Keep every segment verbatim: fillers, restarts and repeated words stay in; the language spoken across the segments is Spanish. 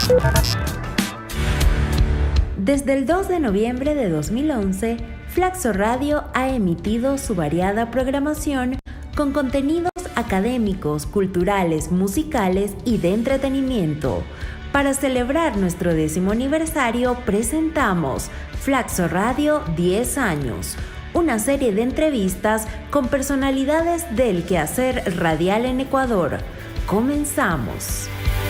Desde el dos de noviembre de dos mil once, Flaxo Radio ha emitido su variada programación con contenidos académicos, culturales, musicales y de entretenimiento. Para celebrar nuestro décimo aniversario, presentamos Flaxo Radio diez años, una serie de entrevistas con personalidades del quehacer radial en Ecuador. Comenzamos.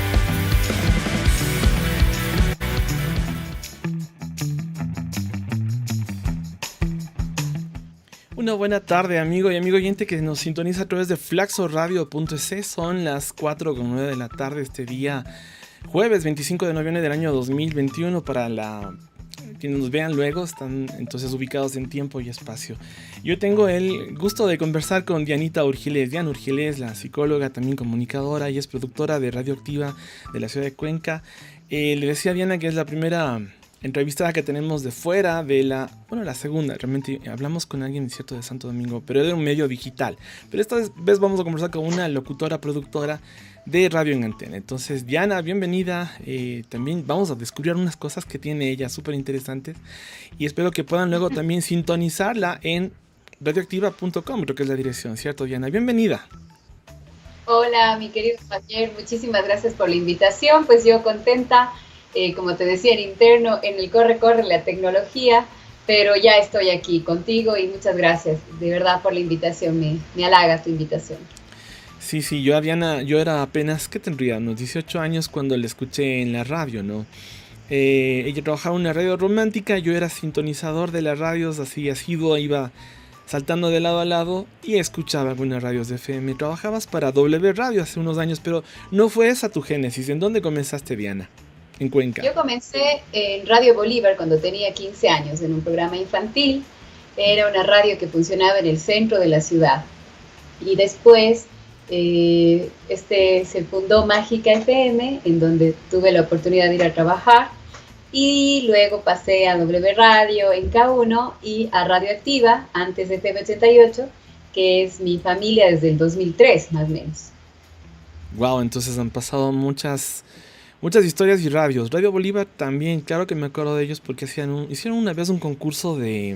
Una buena tarde, amigo y amigo oyente que nos sintoniza a través de flaxo radio punto e ce. Son las cuatro con nueve de la tarde este día, jueves veinticinco de noviembre del año dos mil veintiuno. Para la quienes nos vean luego, están entonces ubicados en tiempo y espacio. Yo tengo el gusto de conversar con Dianita Urgilés. Diana Urgilés, la psicóloga, también comunicadora, y es productora de Radioactiva de la ciudad de Cuenca. Eh, le decía a Diana que es la primera entrevistada que tenemos de fuera de la, bueno, la segunda. Realmente hablamos con alguien, cierto, de Santo Domingo, pero de un medio digital. Pero esta vez vamos a conversar con una locutora, productora de Radio en Antena. Entonces, Diana, bienvenida. Eh, también vamos a descubrir unas cosas que tiene ella súper interesantes, y espero que puedan luego también sintonizarla en radioactiva punto com, creo que es la dirección, ¿cierto, Diana? Bienvenida. Hola, mi querido Javier, muchísimas gracias por la invitación. Pues yo contenta. Eh, como te decía, en interno, en el corre, corre la tecnología, pero ya estoy aquí contigo y muchas gracias, de verdad, por la invitación, me, me halaga tu invitación. Sí, sí, yo a Diana, yo era apenas, ¿qué tendría? Unos dieciocho años cuando la escuché en la radio, ¿no? Eh, ella trabajaba en una radio romántica, yo era sintonizador de las radios, así asiduo, iba saltando de lado a lado y escuchaba algunas radios de F M. Trabajabas para W Radio hace unos años, pero no fue esa tu génesis. ¿En dónde comenzaste, Diana? En Cuenca. Yo comencé en Radio Bolívar cuando tenía quince años, en un programa infantil. Era una radio que funcionaba en el centro de la ciudad. Y después eh, este, se fundó Mágica F M, en donde tuve la oportunidad de ir a trabajar. Y luego pasé a W Radio en K uno y a Radioactiva, antes de T V ochenta y ocho, que es mi familia desde el dos mil tres, más o menos. Wow, entonces han pasado muchas... Muchas historias y radios. Radio Bolívar también, claro que me acuerdo de ellos porque hacían un, hicieron una vez un concurso de,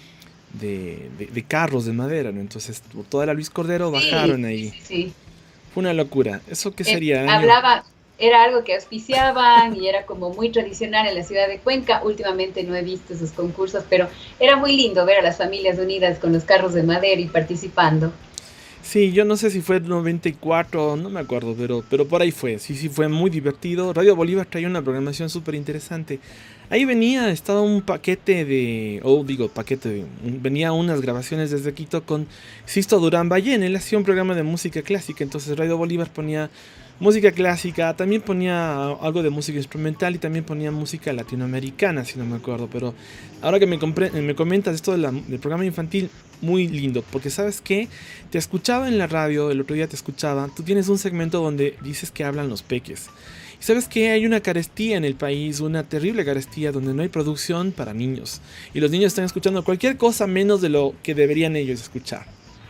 de, de, de carros de madera, ¿no? Entonces, por toda la Luis Cordero bajaron sí, ahí. Sí, sí. Fue una locura. ¿Eso qué sería? Eh, hablaba, era algo que auspiciaban y era como muy tradicional en la ciudad de Cuenca. Últimamente no he visto esos concursos, pero era muy lindo ver a las familias unidas con los carros de madera y participando. Sí, yo no sé si fue noventa y cuatro, no me acuerdo, pero, pero por ahí fue. Sí, sí, fue muy divertido. Radio Bolívar traía una programación súper interesante. Ahí venía, estaba un paquete de, o oh, digo, paquete de, venía unas grabaciones desde Quito con Sisto Durán Ballén. Él hacía un programa de música clásica, entonces Radio Bolívar ponía música clásica, también ponía algo de música instrumental y también ponía música latinoamericana, si no me acuerdo. Pero ahora que me, compre- me comentas esto de la, del programa infantil, muy lindo, porque ¿sabes qué? Te escuchaba en la radio, el otro día te escuchaba, tú tienes un segmento donde dices que hablan los peques. Y ¿sabes qué? Hay una carestía en el país, una terrible carestía donde no hay producción para niños. Y los niños están escuchando cualquier cosa menos de lo que deberían ellos escuchar.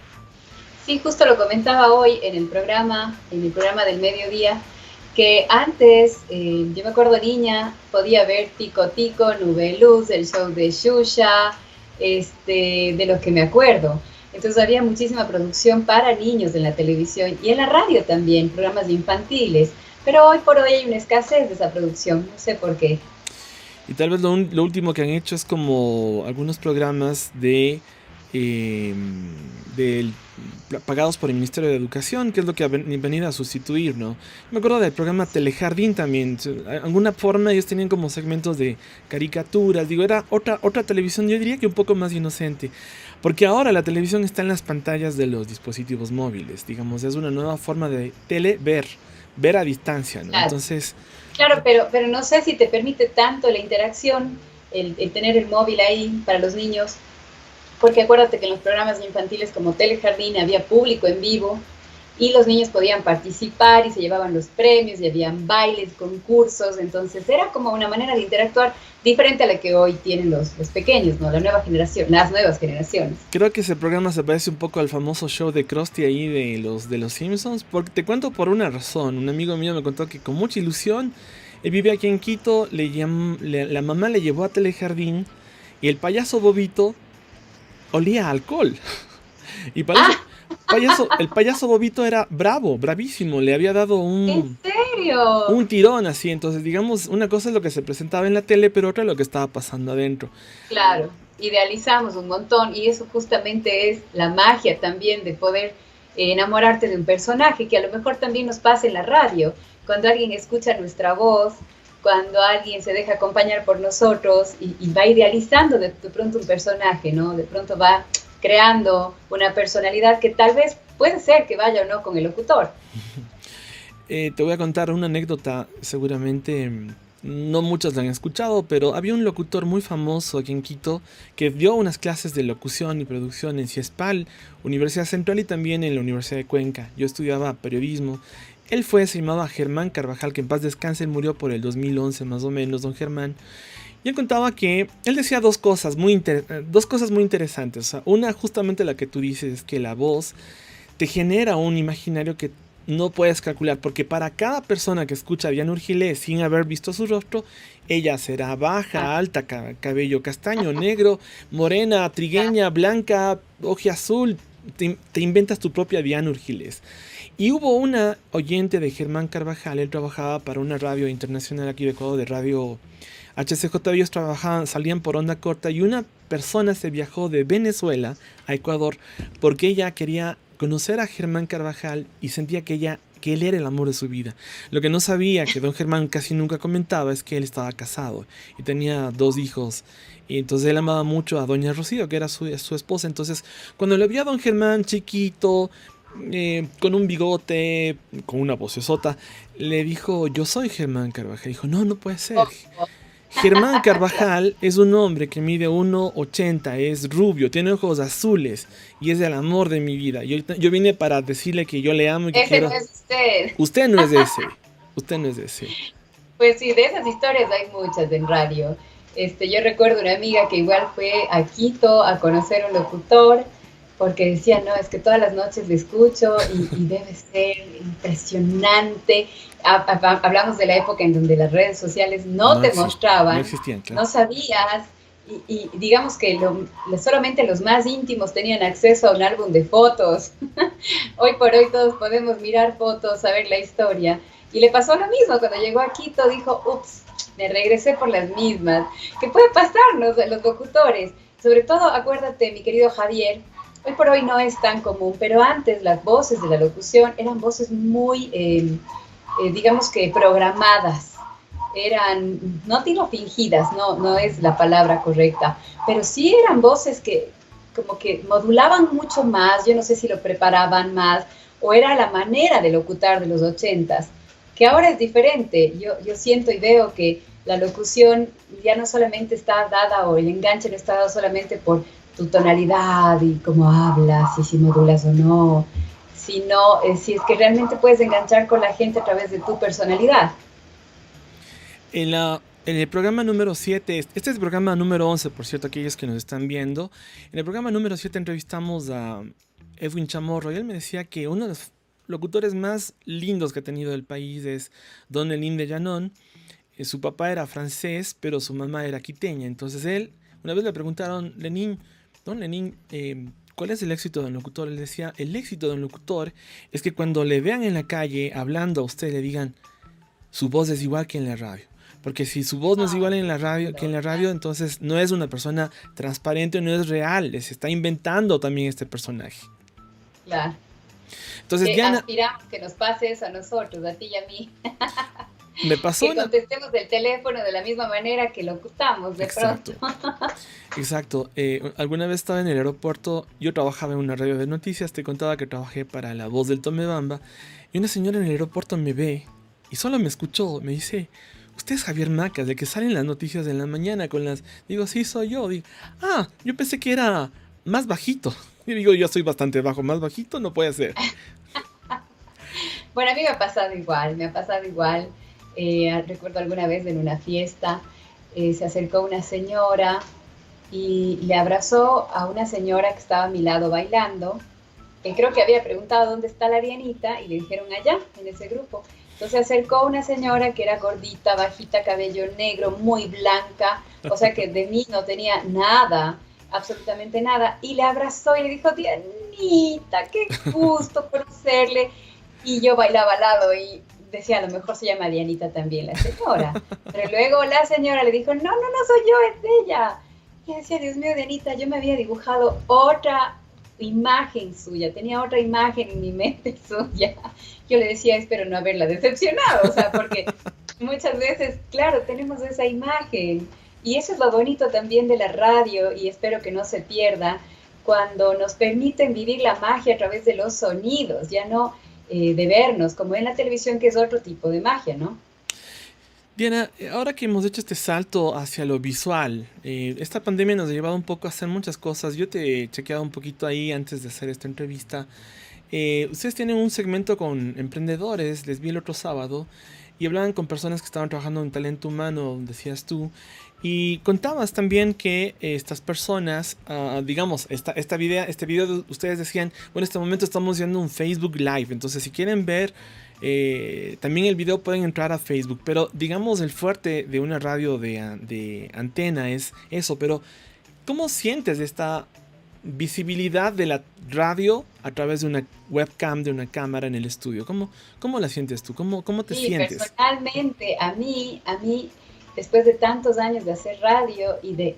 Sí, justo lo comentaba hoy en el programa, en el programa del mediodía, que antes, eh, yo me acuerdo niña, podía ver Tico Tico, Nube Luz, el show de Xuxa, este, de los que me acuerdo. Entonces había muchísima producción para niños en la televisión y en la radio también, programas infantiles. Pero hoy por hoy hay una escasez de esa producción, no sé por qué. Y tal vez lo, un, lo último que han hecho es como algunos programas de, eh, de pagados por el Ministerio de Educación, que es lo que ha venido a sustituir, ¿no? Me acuerdo del programa Telejardín también. De alguna forma ellos tenían como segmentos de caricaturas. Digo, era otra, otra televisión, yo diría que un poco más inocente. Porque ahora la televisión está en las pantallas de los dispositivos móviles. Digamos, es una nueva forma de telever, ver a distancia, ¿no? Claro. Entonces... Claro, pero, pero no sé si te permite tanto la interacción, el, el tener el móvil ahí para los niños. Porque acuérdate que en los programas infantiles como Telejardín había público en vivo y los niños podían participar y se llevaban los premios y habían bailes, concursos. Entonces era como una manera de interactuar diferente a la que hoy tienen los, los pequeños, ¿no? La nueva generación, las nuevas generaciones. Creo que ese programa se parece un poco al famoso show de Krusty ahí de los, de los Simpsons, porque te cuento por una razón. Un amigo mío me contó que con mucha ilusión Él vive aquí en Quito, le llam, le, la mamá le llevó a Telejardín y el payaso Bobito olía a alcohol. Y para eso, payaso, el payaso Bobito era bravo, bravísimo, le había dado un... ¿En serio? Un tirón así, entonces digamos, una cosa es lo que se presentaba en la tele, pero otra es lo que estaba pasando adentro. Claro, idealizamos un montón y eso justamente es la magia también de poder eh, enamorarte de un personaje, que a lo mejor también nos pasa en la radio, cuando alguien escucha nuestra voz, cuando alguien se deja acompañar por nosotros y, y va idealizando de, de pronto un personaje, ¿no? De pronto va creando una personalidad que tal vez puede ser que vaya o no con el locutor. Eh, te voy a contar una anécdota, seguramente no muchos la han escuchado, pero había un locutor muy famoso aquí en Quito que dio unas clases de locución y producción en CIESPAL, Universidad Central y también en la Universidad de Cuenca. Yo estudiaba periodismo. Él fue, se llamaba Germán Carvajal, que en paz descanse, él murió por el dos mil once más o menos, don Germán. Y él contaba que él decía dos cosas muy, inter- dos cosas muy interesantes. O sea, una, justamente la que tú dices, que la voz te genera un imaginario que no puedes calcular, porque para cada persona que escucha a Diana Urgilé sin haber visto su rostro, ella será baja, alta, ca- cabello castaño, negro, morena, trigueña, blanca, ojo azul. Te, te inventas tu propia Diana Urgilés. Y hubo una oyente de Germán Carvajal, él trabajaba para una radio internacional aquí de Ecuador, de radio H C J, ellos trabajaban, salían por onda corta, y una persona se viajó de Venezuela a Ecuador porque ella quería conocer a Germán Carvajal y sentía que ella, que él era el amor de su vida. Lo que no sabía, que don Germán casi nunca comentaba, es que él estaba casado y tenía dos hijos. Y entonces él amaba mucho a doña Rocío, que era su, su esposa. Entonces, cuando le vio a don Germán chiquito, eh, con un bigote, con una vocesota, le dijo, yo soy Germán Carvajal. Dijo, no, no puede ser. Germán Carvajal es un hombre que mide uno ochenta, es rubio, tiene ojos azules y es el amor de mi vida. Yo, yo vine para decirle que yo le amo y que ese quiero... no es usted. Usted no es ese. Usted no es ese. Pues sí, de esas historias hay muchas en radio. Este, yo recuerdo una amiga que igual fue a Quito a conocer un locutor, porque decía, no, es que todas las noches le escucho y, y debe ser impresionante. A, a, hablamos de la época en donde las redes sociales no, no te exist, mostraban, no, existían, claro. No sabías, y, y digamos que lo, solamente los más íntimos tenían acceso a un álbum de fotos. Hoy por hoy todos podemos mirar fotos, saber la historia. Y le pasó lo mismo, cuando llegó a Quito dijo, ups, me regresé por las mismas. ¿Qué puede pasarnos a los locutores? Sobre todo, acuérdate, mi querido Javier, hoy por hoy no es tan común, pero antes las voces de la locución eran voces muy... Eh, Eh, digamos que programadas, eran, no digo fingidas, no, no es la palabra correcta, pero sí eran voces que como que modulaban mucho más, yo no sé si lo preparaban más, o era la manera de locutar de los ochentas, que ahora es diferente. Yo, yo siento y veo que la locución ya no solamente está dada, o el enganche no está dado solamente por tu tonalidad y cómo hablas, y si modulas o no, sino eh, si es que realmente puedes enganchar con la gente a través de tu personalidad. En, la, en el programa número siete, este es el programa número once, por cierto, aquellos que nos están viendo. En el programa número siete entrevistamos a Edwin Chamorro y él me decía que uno de los locutores más lindos que ha tenido el país es don Lenín de Llanón. Eh, su papá era francés, pero su mamá era quiteña. Entonces él, una vez le preguntaron, Lenín, don Lenín, eh, ¿cuál es el éxito de un locutor? Él decía, el éxito de un locutor es que cuando le vean en la calle hablando a usted, le digan, su voz es igual que en la radio. Porque si su voz no es igual en la radio que en la radio, entonces no es una persona transparente, no es real, se está inventando también este personaje. Claro. Entonces, que Diana, aspiramos que nos pase eso a nosotros, a ti y a mí. Me pasó que una... contestemos el teléfono de la misma manera que locutamos de Exacto. pronto. Exacto. Eh, alguna vez estaba en el aeropuerto, yo trabajaba en una radio de noticias, te contaba que trabajé para La Voz del Tomebamba, y una señora en el aeropuerto me ve y solo me escuchó, me dice, usted es Javier Macas, de que salen las noticias en la mañana con las... Digo, sí, soy yo. Digo, ah, yo pensé que era más bajito. Y digo, yo soy bastante bajo, más bajito no puede ser. Bueno, a mí me ha pasado igual, me ha pasado igual. Eh, recuerdo alguna vez en una fiesta, eh, se acercó una señora y le abrazó a una señora que estaba a mi lado bailando, que creo que había preguntado dónde está la Dianita, y le dijeron allá, en ese grupo. Entonces se acercó una señora que era gordita, bajita, cabello negro, muy blanca, o sea que de mí no tenía nada, absolutamente nada, y le abrazó y le dijo, Dianita, qué gusto conocerle. Y yo bailaba al lado y decía, a lo mejor se llama Dianita también la señora. Pero luego la señora le dijo, no, no, no soy yo, es ella. Y decía, Dios mío, Dianita, yo me había dibujado otra imagen suya, tenía otra imagen en mi mente suya. Yo le decía, espero no haberla decepcionado, o sea, porque muchas veces, claro, tenemos esa imagen. Y eso es lo bonito también de la radio, y espero que no se pierda, cuando nos permiten vivir la magia a través de los sonidos, ya no eh, de vernos, como en la televisión, que es otro tipo de magia, ¿no? Diana, ahora que hemos hecho este salto hacia lo visual, eh, esta pandemia nos ha llevado un poco a hacer muchas cosas. Yo te he chequeado un poquito ahí antes de hacer esta entrevista. Eh, ustedes tienen un segmento con emprendedores, les vi el otro sábado, y hablaban con personas que estaban trabajando en talento humano, decías tú, y contabas también que eh, estas personas, uh, digamos, esta, esta video, este video ustedes decían, bueno, en este momento estamos viendo un Facebook Live, entonces si quieren ver eh, también el video pueden entrar a Facebook, pero digamos el fuerte de una radio de, de antena es eso, pero ¿cómo sientes esta visibilidad de la radio a través de una webcam, de una cámara en el estudio? ¿Cómo, cómo la sientes tú? ¿Cómo, cómo te sí, sientes? Personalmente, a mí, a mí, después de tantos años de hacer radio y de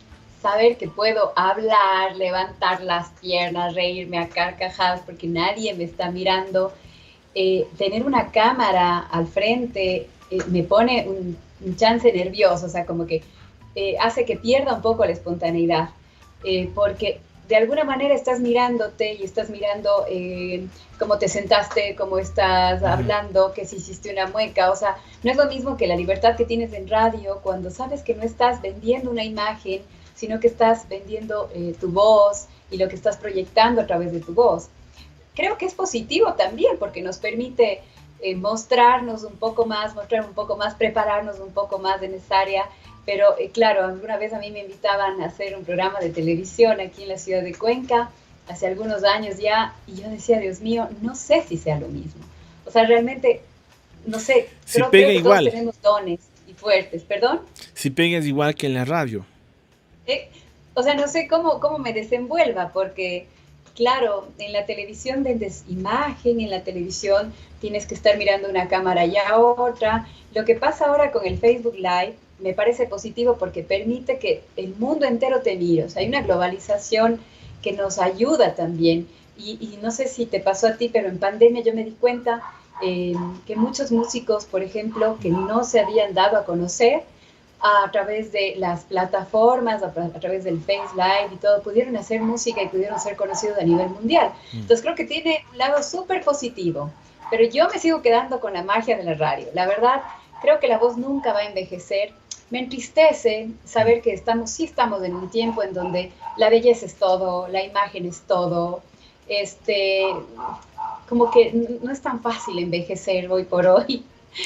saber que puedo hablar, levantar las piernas, reírme a carcajadas porque nadie me está mirando, eh, tener una cámara al frente eh, me pone un, un chance nervioso, o sea, como que eh, hace que pierda un poco la espontaneidad, eh, porque de alguna manera estás mirándote y estás mirando eh, cómo te sentaste, cómo estás hablando, que si hiciste una mueca, o sea, no es lo mismo que la libertad que tienes en radio cuando sabes que no estás vendiendo una imagen, sino que estás vendiendo eh, tu voz y lo que estás proyectando a través de tu voz. Creo que es positivo también porque nos permite eh, mostrarnos un poco más, mostrar un poco más, prepararnos un poco más en esa área. Pero eh, claro, alguna vez a mí me invitaban a hacer un programa de televisión aquí en la ciudad de Cuenca, hace algunos años ya, y yo decía, Dios mío, no sé si sea lo mismo. O sea, realmente, no sé, si creo, pega creo que igual. Todos tenemos dones y fuertes, ¿perdón? Si pegas igual que en la radio. Eh, o sea, no sé cómo, cómo me desenvuelva, porque claro, en la televisión vendes imagen, en la televisión tienes que estar mirando una cámara y a otra. Lo que pasa ahora con el Facebook Live me parece positivo porque permite que el mundo entero te mire. O sea, hay una globalización que nos ayuda también. Y, y no sé si te pasó a ti, pero en pandemia yo me di cuenta eh, que muchos músicos, por ejemplo, que no se habían dado a conocer a través de las plataformas, a, a través del Face Live y todo, pudieron hacer música y pudieron ser conocidos a nivel mundial. Entonces creo que tiene un lado súper positivo. Pero yo me sigo quedando con la magia de la radio. La verdad, creo que la voz nunca va a envejecer. Me entristece saber que estamos, sí estamos en un tiempo en donde la belleza es todo, la imagen es todo. Este, como que no es tan fácil envejecer hoy por hoy.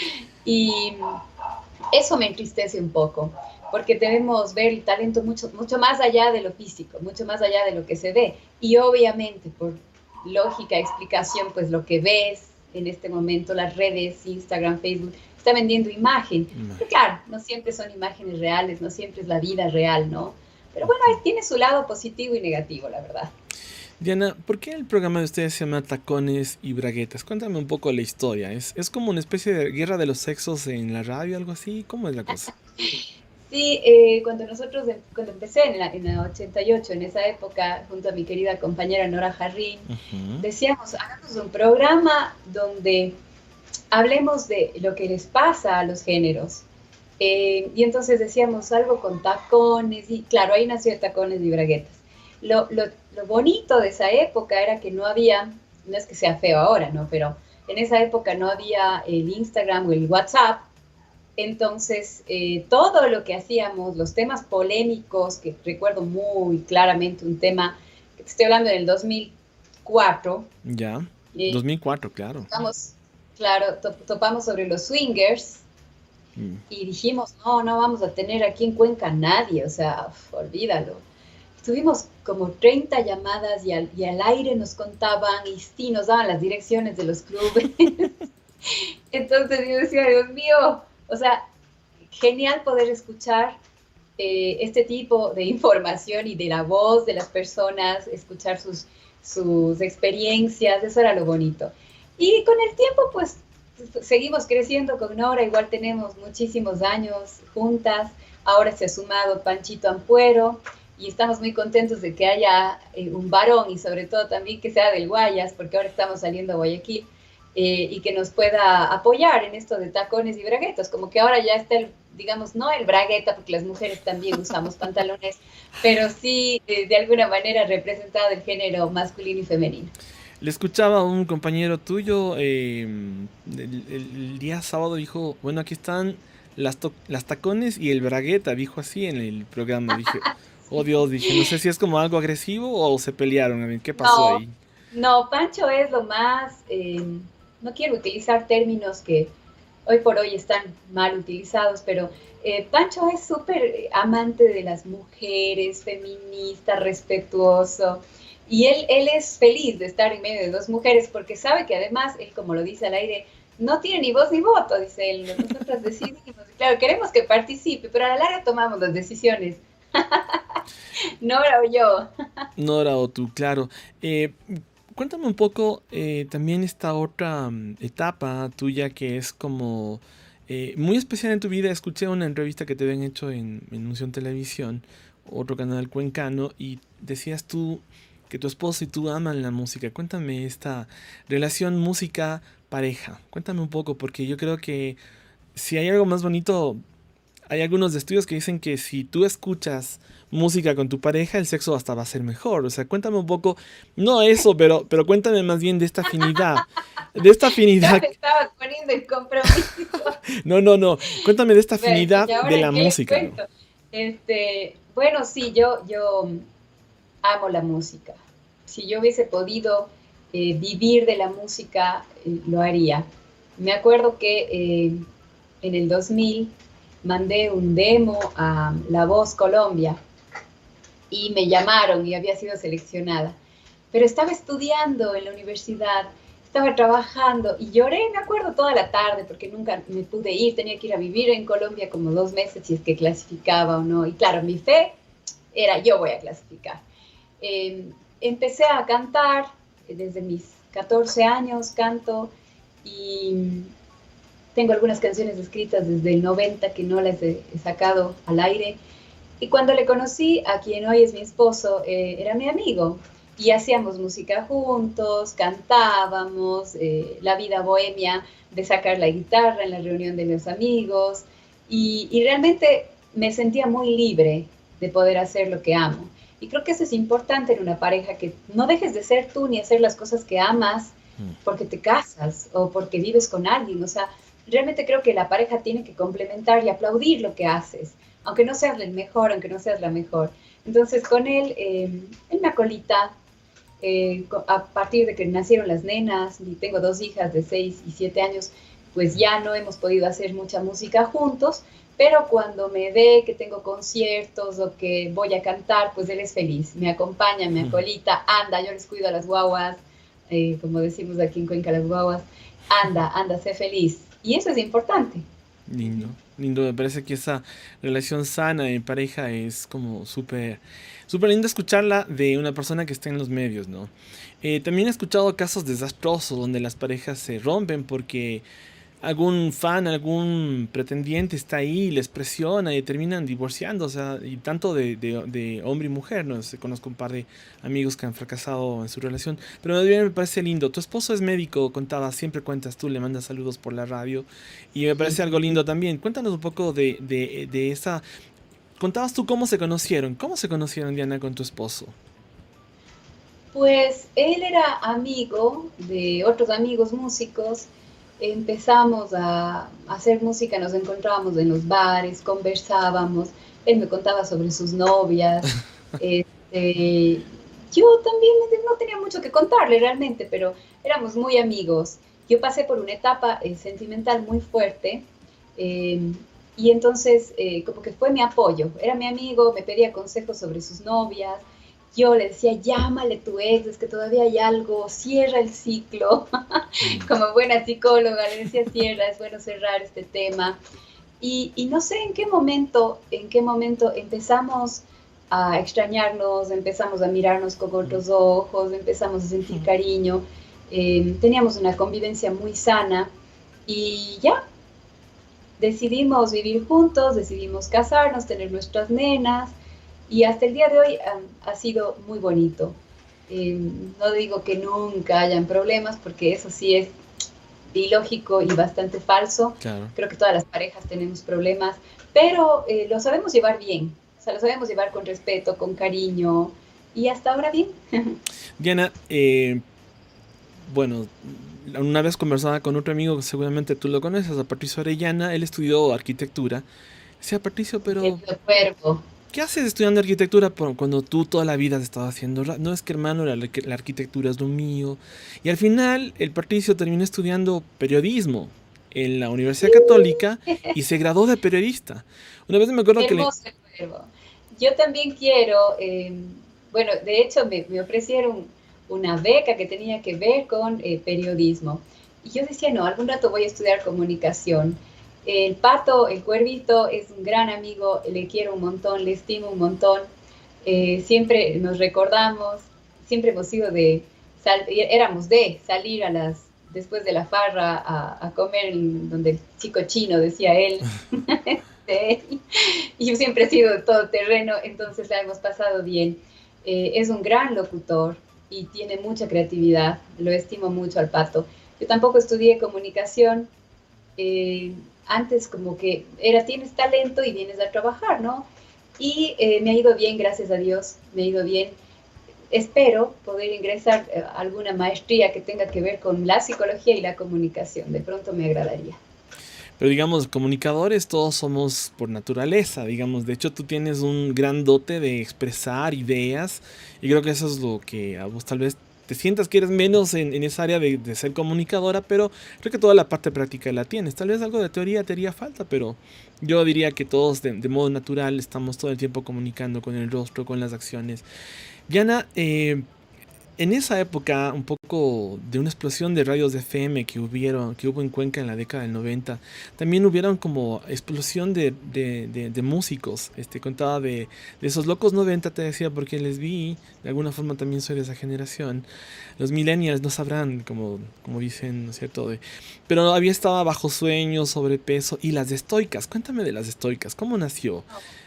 Y eso me entristece un poco, porque debemos ver el talento mucho, mucho más allá de lo físico, mucho más allá de lo que se ve. Y obviamente, por lógica, explicación, pues lo que ves en este momento, las redes, Instagram, Facebook, está vendiendo imagen. Pero claro, no siempre son imágenes reales, no siempre es la vida real, ¿no? Pero bueno, tiene su lado positivo y negativo, la verdad. Diana, ¿por qué el programa de ustedes se llama Tacones y Braguetas? Cuéntame un poco la historia. ¿Es, es como una especie de guerra de los sexos en la radio, algo así? ¿Cómo es la cosa? Sí, eh, cuando nosotros, cuando empecé en la, en la ochenta y ocho, en esa época, junto a mi querida compañera Nora Jarrín, uh-huh. decíamos, hagamos un programa donde hablemos de lo que les pasa a los géneros. Eh, y entonces decíamos algo con tacones, y claro, ahí nació Tacones y Braguetas. Lo, lo, lo bonito de esa época era que no había, no es que sea feo ahora, ¿no? Pero en esa época no había el Instagram o el WhatsApp. Entonces, eh, todo lo que hacíamos, los temas polémicos, que recuerdo muy claramente un tema, que te estoy hablando en el dos mil cuatro. Ya, eh, dos mil cuatro, claro. Topamos, claro, to, topamos sobre los swingers mm. y dijimos, no, no vamos a tener aquí en Cuenca a nadie, o sea, uf, olvídalo. Tuvimos como treinta llamadas y al, y al aire nos contaban y sí, nos daban las direcciones de los clubes. Entonces yo decía, Dios mío, o sea, genial poder escuchar eh, este tipo de información y de la voz de las personas, escuchar sus, sus experiencias, eso era lo bonito. Y con el tiempo, pues, seguimos creciendo con Nora, igual tenemos muchísimos años juntas, ahora se ha sumado Panchito Ampuero, y estamos muy contentos de que haya eh, un varón, y sobre todo también que sea del Guayas, porque ahora estamos saliendo a Guayaquil, eh, y que nos pueda apoyar en esto de tacones y braguetas, como que ahora ya está el, digamos, no el bragueta, porque las mujeres también usamos pantalones, pero sí eh, de alguna manera representado el género masculino y femenino. Le escuchaba a un compañero tuyo eh, el, el- el día sábado, dijo, bueno, aquí están las, to- las tacones y el bragueta, dijo así en el programa. Dije, oh Dios, dije, no sé si es como algo agresivo o se pelearon. A ver, ¿qué pasó No, ahí? no, Pancho es lo más, eh, no quiero utilizar términos que hoy por hoy están mal utilizados, pero eh, Pancho es súper eh, amante de las mujeres, feminista, respetuoso, y él, él es feliz de estar en medio de dos mujeres porque sabe que además, él como lo dice al aire, no tiene ni voz ni voto, dice él, nosotros decidimos, claro, queremos que participe, pero a la larga tomamos las decisiones, Nora o yo. Nora o tú, claro. Eh, Cuéntame un poco eh, también esta otra mm, etapa tuya que es como eh, muy especial en tu vida. Escuché una entrevista que te habían hecho en, en Unción Televisión, otro canal cuencano, y decías tú que tu esposo y tú aman la música. Cuéntame esta relación música-pareja. Cuéntame un poco, porque yo creo que si hay algo más bonito, hay algunos estudios que dicen que si tú escuchas música con tu pareja, el sexo hasta va a ser mejor. O sea, cuéntame un poco, no eso, pero, pero cuéntame más bien de esta afinidad. De esta Ya afinidad. me estabas poniendo en compromiso. No, no, no. Cuéntame de esta Bueno, afinidad ¿y de ahora la qué les música, ¿no? cuento? Este, bueno, sí, yo, yo amo la música. Si yo hubiese podido eh, vivir de la música, eh, lo haría. Me acuerdo que eh, en el dos mil mandé un demo a La Voz Colombia y me llamaron y había sido seleccionada. Pero estaba estudiando en la universidad, estaba trabajando y lloré, me acuerdo, toda la tarde porque nunca me pude ir, tenía que ir a vivir en Colombia como dos meses si es que clasificaba o no. Y claro, mi fe era yo voy a clasificar. Eh, Empecé a cantar desde mis catorce años, canto y tengo algunas canciones escritas desde el noventa que no las he, he sacado al aire. Y cuando le conocí, a quien hoy es mi esposo, eh, era mi amigo. Y hacíamos música juntos, cantábamos, eh, la vida bohemia de sacar la guitarra en la reunión de los amigos. Y, y realmente me sentía muy libre de poder hacer lo que amo. Y creo que eso es importante en una pareja, que no dejes de ser tú ni hacer las cosas que amas porque te casas o porque vives con alguien. O sea, realmente creo que la pareja tiene que complementar y aplaudir lo que haces, aunque no seas el mejor, aunque no seas la mejor. Entonces con él, eh, en una colita, eh, a partir de que nacieron las nenas, y tengo dos hijas de seis y siete años, pues ya no hemos podido hacer mucha música juntos, pero cuando me ve que tengo conciertos o que voy a cantar, pues él es feliz, me acompaña, me acolita, anda, yo les cuido a las guaguas, eh, como decimos aquí en Cuenca, las guaguas, anda, anda, sé feliz. Y eso es importante. Lindo, lindo, me parece que esa relación sana en pareja es como súper, súper lindo escucharla de una persona que está en los medios, ¿no? Eh, también he escuchado casos desastrosos donde las parejas se rompen porque algún fan, algún pretendiente está ahí, les presiona y terminan divorciando, o sea, y tanto de, de, de hombre y mujer, ¿no? sé, conozco un par de amigos que han fracasado en su relación, pero más bien me parece lindo. Tu esposo es médico, contaba, siempre cuentas tú, le mandas saludos por la radio, y me parece algo lindo también. Cuéntanos un poco de, de, de esa... Contabas tú cómo se conocieron, cómo se conocieron, Diana, con tu esposo. Pues él era amigo de otros amigos músicos, empezamos a hacer música, nos encontrábamos en los bares, conversábamos, él me contaba sobre sus novias, este, yo también no tenía mucho que contarle realmente, pero éramos muy amigos. Yo pasé por una etapa eh, sentimental muy fuerte, eh, y entonces eh, como que fue mi apoyo, era mi amigo, me pedía consejos sobre sus novias, yo le decía, llámale tu ex, es que todavía hay algo, cierra el ciclo. Como buena psicóloga le decía, cierra, es bueno cerrar este tema. Y, y no sé en qué momento, en qué momento empezamos a extrañarnos, empezamos a mirarnos con otros ojos, empezamos a sentir cariño, eh, teníamos una convivencia muy sana y ya, decidimos vivir juntos, decidimos casarnos, tener nuestras nenas y hasta el día de hoy um, ha sido muy bonito. Eh, no digo que nunca hayan problemas porque eso sí es ilógico y bastante falso. Claro. Creo que todas las parejas tenemos problemas, pero eh, lo sabemos llevar bien. O sea, lo sabemos llevar con respeto, con cariño, y hasta ahora bien. Diana, eh, bueno, una vez conversaba con otro amigo que seguramente tú lo conoces, a Patricio Orellana. Él estudió arquitectura. Decía, Patricio, pero El cuerpo. ¿qué haces estudiando arquitectura cuando tú toda la vida has estado haciendo? No, es que hermano, la, la arquitectura es lo mío. Y al final el Patricio terminó estudiando periodismo en la Universidad Católica y se graduó de periodista. Una vez me acuerdo Hermoso que le... Yo también quiero, eh, bueno, de hecho me, me ofrecieron una beca que tenía que ver con eh, periodismo. Y yo decía, no, algún rato voy a estudiar comunicación. El Pato, el Cuervito, es un gran amigo, le quiero un montón, le estimo un montón. Eh, siempre nos recordamos, siempre hemos sido de, sal, éramos de salir a las, después de la farra a, a comer en donde el chico chino, decía él. Y yo siempre he sido todoterreno, entonces la hemos pasado bien. Eh, es un gran locutor y tiene mucha creatividad, lo estimo mucho al Pato. Yo tampoco estudié comunicación, eh, antes como que era, tienes talento y vienes a trabajar, ¿no? Y eh, me ha ido bien, gracias a Dios, me ha ido bien. Espero poder ingresar a alguna maestría que tenga que ver con la psicología y la comunicación, de pronto me agradaría. Pero digamos, comunicadores todos somos por naturaleza, digamos, de hecho tú tienes un gran dote de expresar ideas y creo que eso es lo que a vos tal vez te sientas que eres menos en, en esa área de, de ser comunicadora, pero creo que toda la parte práctica la tienes. Tal vez algo de teoría te haría falta, pero yo diría que todos de, de modo natural estamos todo el tiempo comunicando con el rostro, con las acciones. Diana, eh, en esa época, un poco de una explosión de radios de F M que hubieron, que hubo en Cuenca en la década del noventa, también hubieron como explosión de, de, de, de músicos. Este, contaba de, de esos locos noventa, te decía, porque les vi, de alguna forma también soy de esa generación. Los millennials no sabrán, como, como dicen, ¿no es cierto? De, pero había estado Bajo Sueño, Sobrepeso y las Estoicas. Cuéntame de las Estoicas, ¿cómo nació?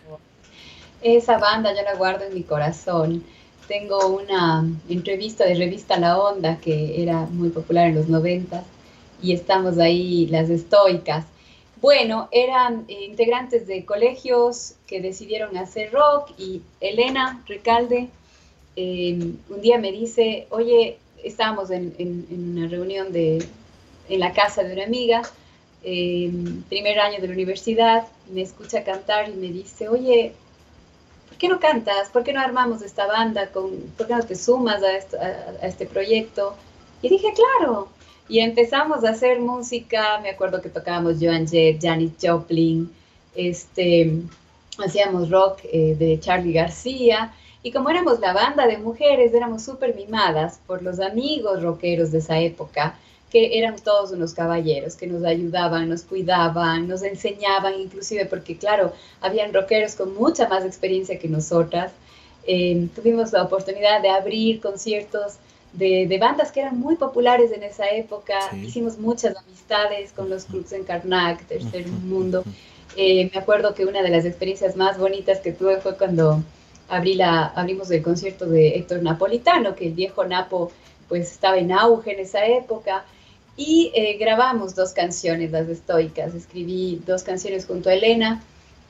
Esa banda yo la guardo en mi corazón. Tengo una entrevista de revista La Onda que era muy popular en los noventas y estamos ahí las Estoicas. Bueno, eran eh, integrantes de colegios que decidieron hacer rock y Elena Recalde eh, un día me dice, oye, estábamos en, en, en una reunión de, en la casa de una amiga, eh, primer año de la universidad, me escucha cantar y me dice, oye, ¿por qué no cantas? ¿Por qué no armamos esta banda? Con, ¿Por qué no te sumas a, esto, a, a este proyecto? Y dije, claro. Y empezamos a hacer música. Me acuerdo que tocábamos Joan Jett, Janis Joplin. Este, hacíamos rock eh, de Charly García. Y como éramos la banda de mujeres, éramos súper mimadas por los amigos rockeros de esa época, que eran todos unos caballeros, que nos ayudaban, nos cuidaban, nos enseñaban inclusive, porque claro, habían rockeros con mucha más experiencia que nosotras. Eh, tuvimos la oportunidad de abrir conciertos de, de bandas que eran muy populares en esa época. Sí. Hicimos muchas amistades con los clubs en Karnak, Tercer Mundo. Eh, me acuerdo que una de las experiencias más bonitas que tuve fue cuando abrí la, abrimos el concierto de Héctor Napolitano, que el viejo Napo pues estaba en auge en esa época. Y eh, grabamos dos canciones, las Estoicas. Escribí dos canciones junto a Elena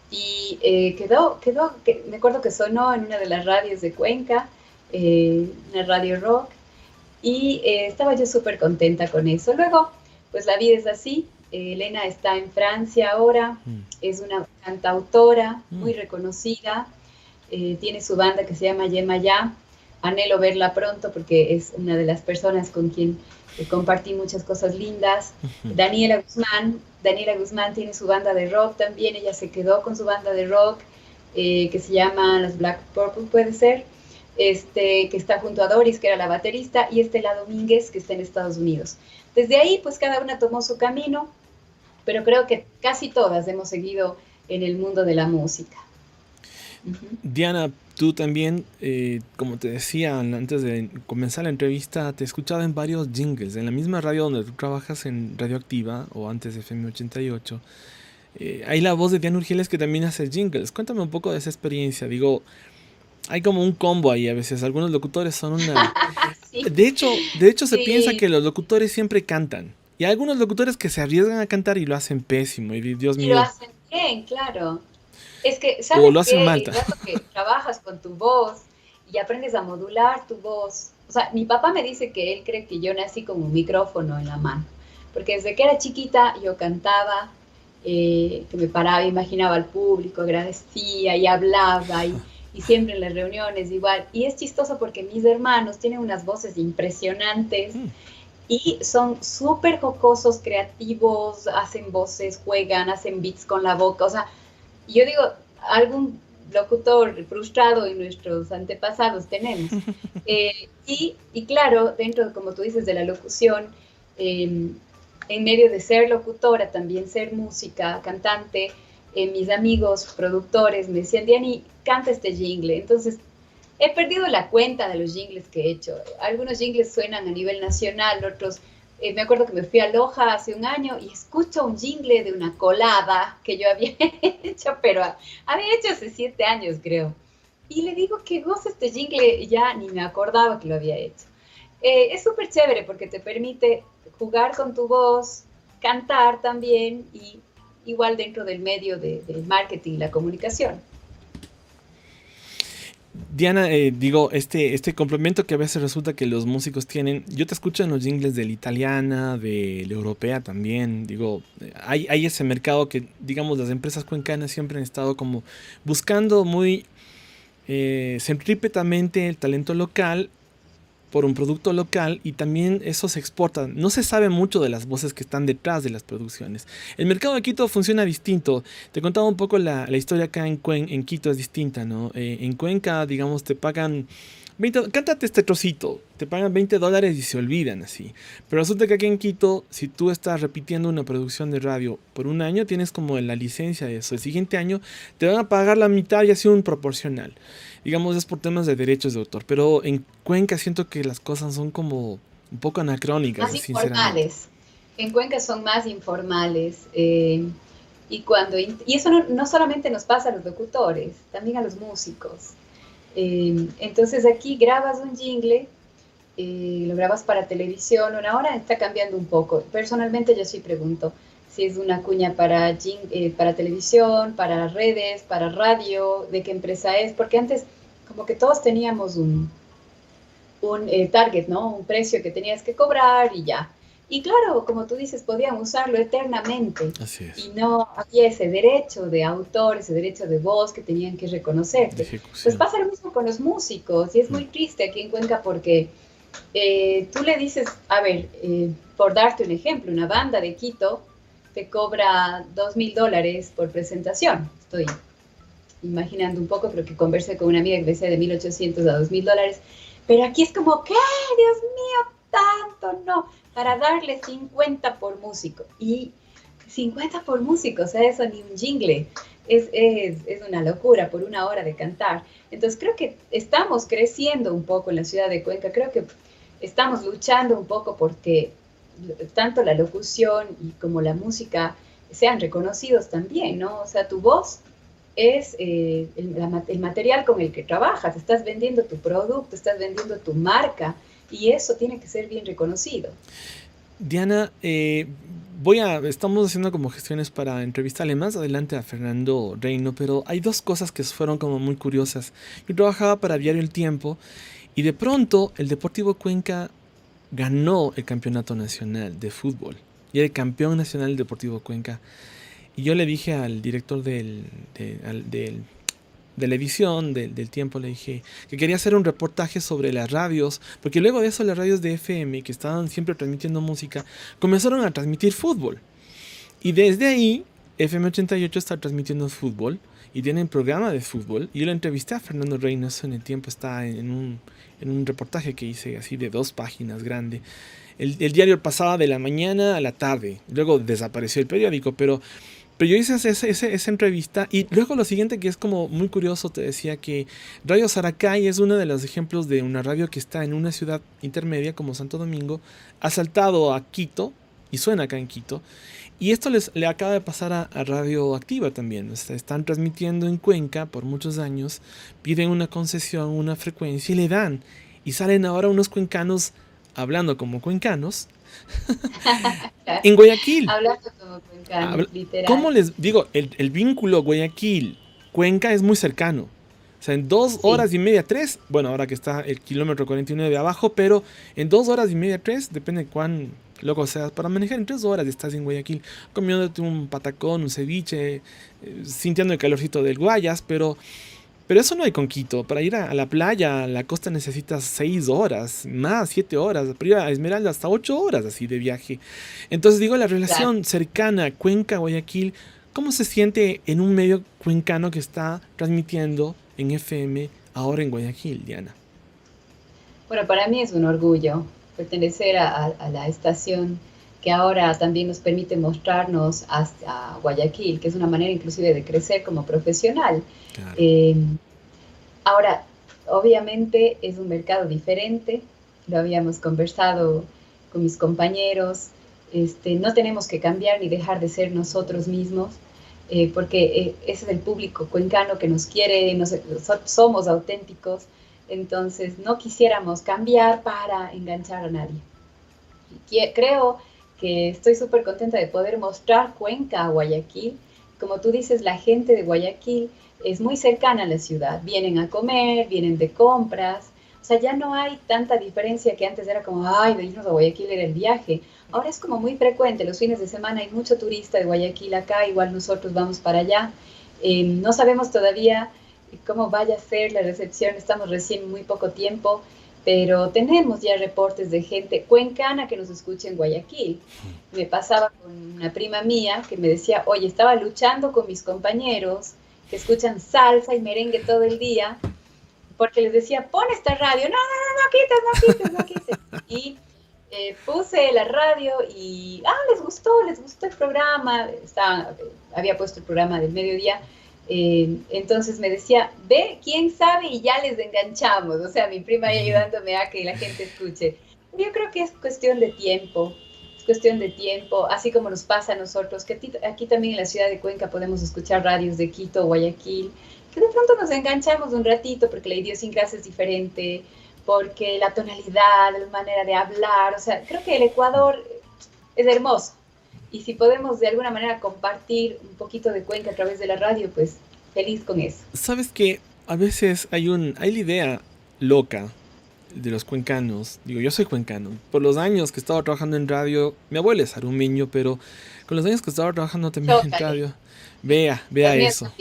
y eh, quedó, quedó que, me acuerdo que sonó en una de las radios de Cuenca, eh, una radio rock, y eh, estaba yo súper contenta con eso. Luego, pues la vida es así. Eh, Elena está en Francia ahora, mm. es una cantautora mm. muy reconocida, eh, tiene su banda que se llama Yemayá. Anhelo verla pronto porque es una de las personas con quien eh, compartí muchas cosas lindas. Uh-huh. Daniela Guzmán, Daniela Guzmán tiene su banda de rock también, ella se quedó con su banda de rock eh, que se llama las Black Purple, puede ser. este, que está junto a Doris, que era la baterista, y Estela Domínguez, que está en Estados Unidos. Desde ahí, pues cada una tomó su camino, pero creo que casi todas hemos seguido en el mundo de la música. Uh-huh. Diana, tú también, eh, como te decía antes de comenzar la entrevista, te he escuchado en varios jingles, en la misma radio donde tú trabajas, en Radioactiva, o antes de F M ochenta y ocho. Eh, hay la voz de Diana Urgieles que también hace jingles. Cuéntame un poco de esa experiencia. Digo, hay como un combo ahí a veces. Algunos locutores son una... sí. De hecho, de hecho se sí. piensa que los locutores siempre cantan. Y hay algunos locutores que se arriesgan a cantar y lo hacen pésimo. Y Dios mío. Y lo hacen bien, claro. Es que, ¿sabes o lo hacen qué? mal. Que trabajas con tu voz y aprendes a modular tu voz. O sea, mi papá me dice que él cree que yo nací con un micrófono en la mano. Porque desde que era chiquita yo cantaba, eh, que me paraba, imaginaba al público, agradecía y hablaba y, y siempre en las reuniones igual. Y es chistoso porque mis hermanos tienen unas voces impresionantes mm. y son súper jocosos, creativos, hacen voces, juegan, hacen beats con la boca. O sea, yo digo, algún locutor frustrado en nuestros antepasados tenemos. Eh, y, y claro, dentro, como tú dices, de la locución, eh, en medio de ser locutora, también ser música, cantante, eh, mis amigos productores me decían, Diani, canta este jingle. Entonces, he perdido la cuenta de los jingles que he hecho. Algunos jingles suenan a nivel nacional, otros... Eh, me acuerdo que me fui a Loja hace un año y escucho un jingle de una colada que yo había hecho, pero había hecho hace siete años, creo. Y le digo que goza este jingle, ya ni me acordaba que lo había hecho. Eh, es súper chévere porque te permite jugar con tu voz, cantar también, y igual dentro del medio de, del marketing y la comunicación. Diana, eh, digo, este, este complemento que a veces resulta que los músicos tienen, yo te escucho en los jingles de la italiana, de la europea también, digo, hay, hay ese mercado que, digamos, las empresas cuencanas siempre han estado como buscando muy eh, centrípetamente el talento local por un producto local, y también eso se exporta. No se sabe mucho de las voces que están detrás de las producciones. El mercado de Quito funciona distinto. Te contaba un poco la, la historia acá en, Cuen, en Quito es distinta, ¿no? Eh, en Cuenca, digamos, te pagan veinte, cántate este trocito, te pagan veinte dólares y se olvidan así. Pero resulta que aquí en Quito, si tú estás repitiendo una producción de radio por un año, tienes como la licencia de eso. El siguiente año te van a pagar la mitad y así un proporcional. Digamos, es por temas de derechos de autor. Pero en Cuenca siento que las cosas son como un poco anacrónicas. Más informales. En Cuenca son más informales. Eh, y, cuando, y eso no, no solamente nos pasa a los locutores, también a los músicos. Eh, entonces aquí grabas un jingle, eh, lo grabas para televisión. Bueno, ahora está cambiando un poco. Personalmente yo sí pregunto si es una cuña para, eh, para televisión, para redes, para radio, de qué empresa es, porque antes como que todos teníamos un, un eh, target, ¿no? Un precio que tenías que cobrar y ya. Y claro, como tú dices, podían usarlo eternamente. Así es. Y no había ese derecho de autor, ese derecho de voz que tenían que reconocerte. Pues pasa lo mismo con los músicos, y es muy triste aquí en Cuenca porque eh, tú le dices, a ver, eh, por darte un ejemplo, una banda de Quito te cobra dos mil dólares por presentación. Estoy imaginando un poco, pero que conversé con una amiga que decía de mil ochocientos a dos mil dólares. Pero aquí es como, ¿qué? Dios mío, tanto, no. Para darle cincuenta por músico. Y cincuenta por músico, o sea, eso ni un jingle. Es, es, es una locura por una hora de cantar. Entonces creo que estamos creciendo un poco en la ciudad de Cuenca. Creo que estamos luchando un poco porque tanto la locución y como la música sean reconocidos también, ¿no? O sea, tu voz es eh, el, la, el material con el que trabajas, estás vendiendo tu producto, estás vendiendo tu marca, y eso tiene que ser bien reconocido. Diana, eh, voy a, estamos haciendo como gestiones para entrevistarle más adelante a Fernando Reino, pero hay dos cosas que fueron como muy curiosas. Yo trabajaba para Diario El Tiempo y de pronto el Deportivo Cuenca ganó el campeonato nacional de fútbol y era el campeón nacional del Deportivo Cuenca. Y yo le dije al director del, de, al, del, de la edición del, del Tiempo, le dije que quería hacer un reportaje sobre las radios, porque luego de eso las radios de F M, que estaban siempre transmitiendo música, comenzaron a transmitir fútbol. Y desde ahí F M ochenta y ocho está transmitiendo fútbol y tienen programa de fútbol. Y yo lo entrevisté a Fernando Reynoso en el tiempo, está en un, en un reportaje que hice así de dos páginas grande. El, el diario pasaba de la mañana a la tarde, luego desapareció el periódico, pero, pero yo hice esa, esa, esa entrevista. Y luego lo siguiente que es como muy curioso, te decía que Radio Saracay es uno de los ejemplos de una radio que está en una ciudad intermedia como Santo Domingo, ha saltado a Quito y suena acá en Quito. Y esto les, le acaba de pasar a, a Radio Activa también. O sea, están transmitiendo en Cuenca por muchos años, piden una concesión, una frecuencia y le dan. Y salen ahora unos cuencanos hablando como cuencanos en Guayaquil. Hablando como cuencanos, Habla, literal. ¿Cómo les digo? El, el vínculo Guayaquil-Cuenca es muy cercano. O sea, en dos sí. horas y media, tres, bueno, ahora que está el kilómetro cuarenta y nueve de abajo, pero en dos horas y media, tres, depende de cuán loco seas, para manejar en tres horas estás en Guayaquil, comiéndote un patacón, un ceviche, eh, sintiendo el calorcito del Guayas, pero, pero eso no hay con Quito. Para ir a, a la playa, a la costa necesitas seis horas, más, siete horas, para ir a Esmeralda hasta ocho horas así de viaje. Entonces digo, la relación claro. cercana Cuenca-Guayaquil, ¿cómo se siente en un medio cuencano que está transmitiendo en F M ahora en Guayaquil, Diana? Bueno, para mí es un orgullo pertenecer a, a, a la estación que ahora también nos permite mostrarnos hasta Guayaquil, que es una manera inclusive de crecer como profesional. Claro. Eh, ahora, obviamente es un mercado diferente, lo habíamos conversado con mis compañeros, este, no tenemos que cambiar ni dejar de ser nosotros mismos, eh, porque eh, ese es el público cuencano que nos quiere, nos, somos auténticos. Entonces, no quisiéramos cambiar para enganchar a nadie. Creo que estoy súper contenta de poder mostrar Cuenca a Guayaquil. Como tú dices, la gente de Guayaquil es muy cercana a la ciudad. Vienen a comer, vienen de compras. O sea, ya no hay tanta diferencia que antes era como, ay, de irnos a Guayaquil era el viaje. Ahora es como muy frecuente. Los fines de semana hay mucho turista de Guayaquil acá. Igual nosotros vamos para allá. Eh, no sabemos todavía cómo vaya a ser la recepción, estamos recién muy poco tiempo, pero tenemos ya reportes de gente cuencana que nos escucha en Guayaquil. Me pasaba con una prima mía que me decía, oye, estaba luchando con mis compañeros que escuchan salsa y merengue todo el día, porque les decía, pon esta radio, no, no, no, no quites, no quites, no quites. Y eh, puse la radio y, ah, les gustó, les gustó el programa, estaba, había puesto el programa del mediodía. Eh, entonces me decía, ve, quién sabe, y ya les enganchamos. O sea, mi prima ahí ayudándome a que la gente escuche. Yo creo que es cuestión de tiempo, es cuestión de tiempo, así como nos pasa a nosotros, que aquí también en la ciudad de Cuenca podemos escuchar radios de Quito, Guayaquil, que de pronto nos enganchamos un ratito porque la idiosincrasia es diferente, porque la tonalidad, la manera de hablar, o sea, creo que el Ecuador es hermoso. Y si podemos de alguna manera compartir un poquito de Cuenca a través de la radio, pues feliz con eso. ¿Sabes que a veces hay un hay la idea loca de los cuencanos? Digo, yo soy cuencano. Por los años que he estado trabajando en radio, mi abuelo es arumeño, pero con los años que he estado trabajando también Chócale. en radio, vea, vea también eso.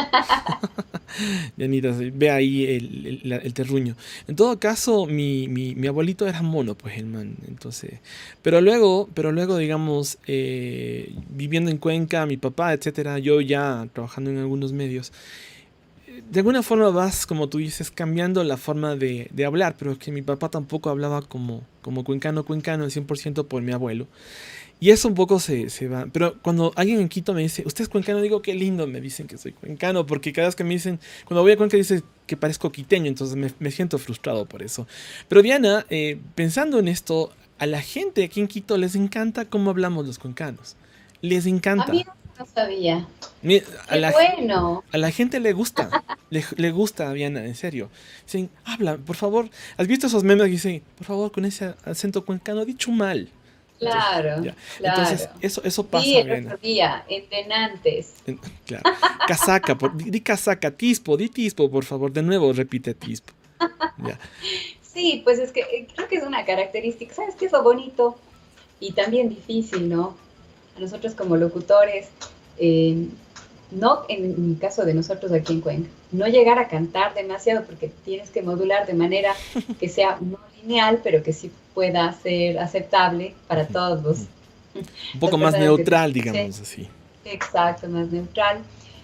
Yanita, ve ahí el, el, el terruño. En todo caso, mi, mi, mi abuelito era mono, pues el man. Entonces, pero luego, pero luego, digamos, eh, viviendo en Cuenca, mi papá, etcétera, yo ya trabajando en algunos medios, de alguna forma vas, como tú dices, cambiando la forma de, de hablar, pero es que mi papá tampoco hablaba como, como cuencano, cuencano, al cien por ciento por mi abuelo. Y eso un poco se, se va. Pero cuando alguien en Quito me dice, ¿usted es cuencano? Digo, qué lindo, me dicen que soy cuencano. Porque cada vez que me dicen, cuando voy a Cuenca dicen que parezco quiteño. Entonces me, me siento frustrado por eso. Pero Diana, eh, pensando en esto, a la gente aquí en Quito les encanta cómo hablamos los cuencanos. Les encanta. A mí no sabía. Mira, a qué la, bueno. A la gente le gusta. le, le gusta, Diana, en serio. Dicen, habla, por favor. ¿Has visto esos memes que dicen, por favor, con ese acento cuencano dicho mal? Claro, Entonces, claro. Entonces, eso, eso pasa. Sí, el bien. otro día, en Tenantes. En, claro. Casaca, por, di, di casaca, tispo, di tispo, por favor. De nuevo, repite tispo. Ya. Sí, pues es que creo que es una característica. ¿Sabes qué es lo bonito? Y también difícil, ¿no? A nosotros como locutores, eh, no en el caso de nosotros aquí en Cuenca, no llegar a cantar demasiado porque tienes que modular de manera que sea no lineal, pero que sí pueda ser aceptable para todos. Un poco más neutral, digamos así. Exacto, más neutral.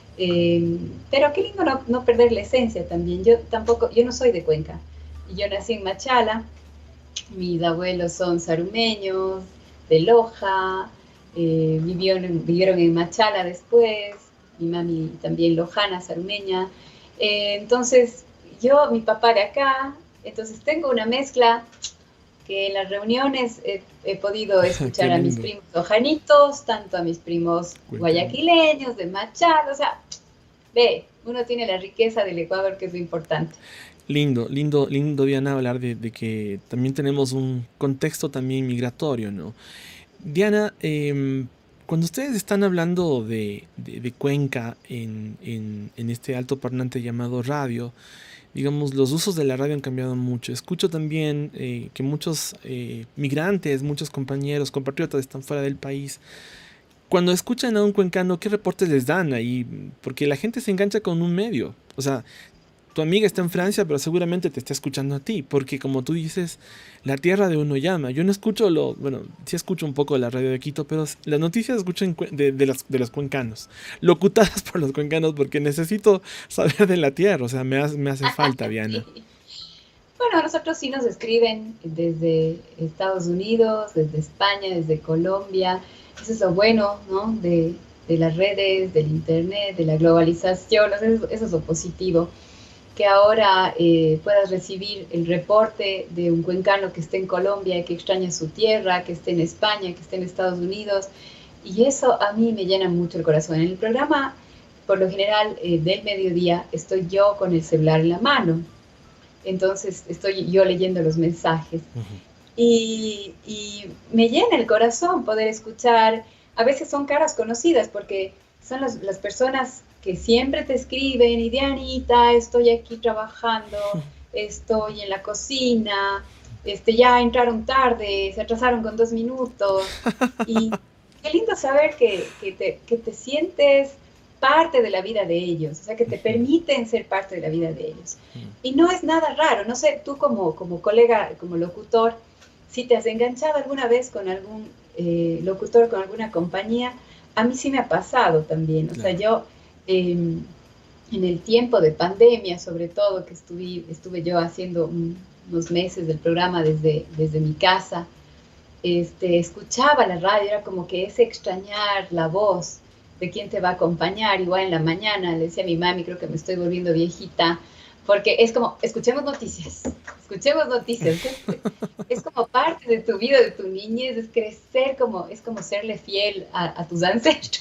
Eh, pero qué lindo no, no perder la esencia también. Yo tampoco, yo no soy de Cuenca. Yo nací en Machala, mis abuelos son sarumeños, de Loja, eh, vivieron, vivieron en Machala después, mi mami también lojana, sarumeña. Eh, entonces, yo, mi papá de acá, entonces tengo una mezcla que en las reuniones he, he podido escuchar a mis primos lojanitos, tanto a mis primos guayaquileños, de Machala, o sea, ve, uno tiene la riqueza del Ecuador, que es lo importante. Lindo, lindo, lindo, Diana, hablar de, de que también tenemos un contexto también migratorio, ¿no? Diana, eh, cuando ustedes están hablando de, de, de Cuenca en, en, en este alto parlante llamado radio, digamos, los usos de la radio han cambiado mucho. Escucho también eh, que muchos eh, migrantes, muchos compañeros, compatriotas están fuera del país. Cuando escuchan a un cuencano, ¿qué reportes les dan ahí? Porque la gente se engancha con un medio. O sea, tu amiga está en Francia, pero seguramente te está escuchando a ti, porque como tú dices, la tierra de uno llama. Yo no escucho lo, bueno, sí escucho un poco la radio de Quito, pero las noticias escucho en, de, de, los, de los cuencanos, locutadas por los cuencanos, porque necesito saber de la tierra, o sea, me hace, me hace falta, Diana. Sí. Bueno, nosotros sí nos escriben desde Estados Unidos, desde España, desde Colombia. Eso es lo bueno, ¿no? De, de las redes, del internet, de la globalización, eso, eso es lo positivo. Que ahora eh, puedas recibir el reporte de un cuencano que esté en Colombia, que extraña su tierra, que esté en España, que esté en Estados Unidos, y eso a mí me llena mucho el corazón. En el programa, por lo general, eh, del mediodía, estoy yo con el celular en la mano, entonces estoy yo leyendo los mensajes, uh-huh. y, y me llena el corazón poder escuchar. A veces son caras conocidas, porque son los, las personas que siempre te escriben, y Dianita, estoy aquí trabajando, estoy en la cocina, este, ya entraron tarde, se atrasaron con dos minutos, y qué lindo saber que, que, te, que te sientes parte de la vida de ellos, o sea, que te permiten ser parte de la vida de ellos. Y no es nada raro, no sé, tú como, como colega, como locutor, si te has enganchado alguna vez con algún eh, locutor, con alguna compañía, a mí sí me ha pasado también, o claro. sea, yo... Eh, en el tiempo de pandemia, sobre todo, que estuve, estuve yo haciendo un, unos meses del programa desde, desde mi casa, este, escuchaba la radio, era como que ese extrañar la voz de quién te va a acompañar. Igual en la mañana le decía a mi mami, creo que me estoy volviendo viejita, porque es como, escuchemos noticias, escuchemos noticias, es, es como parte de tu vida, de tu niñez, es crecer, como, es como serle fiel a, a tus ancestros.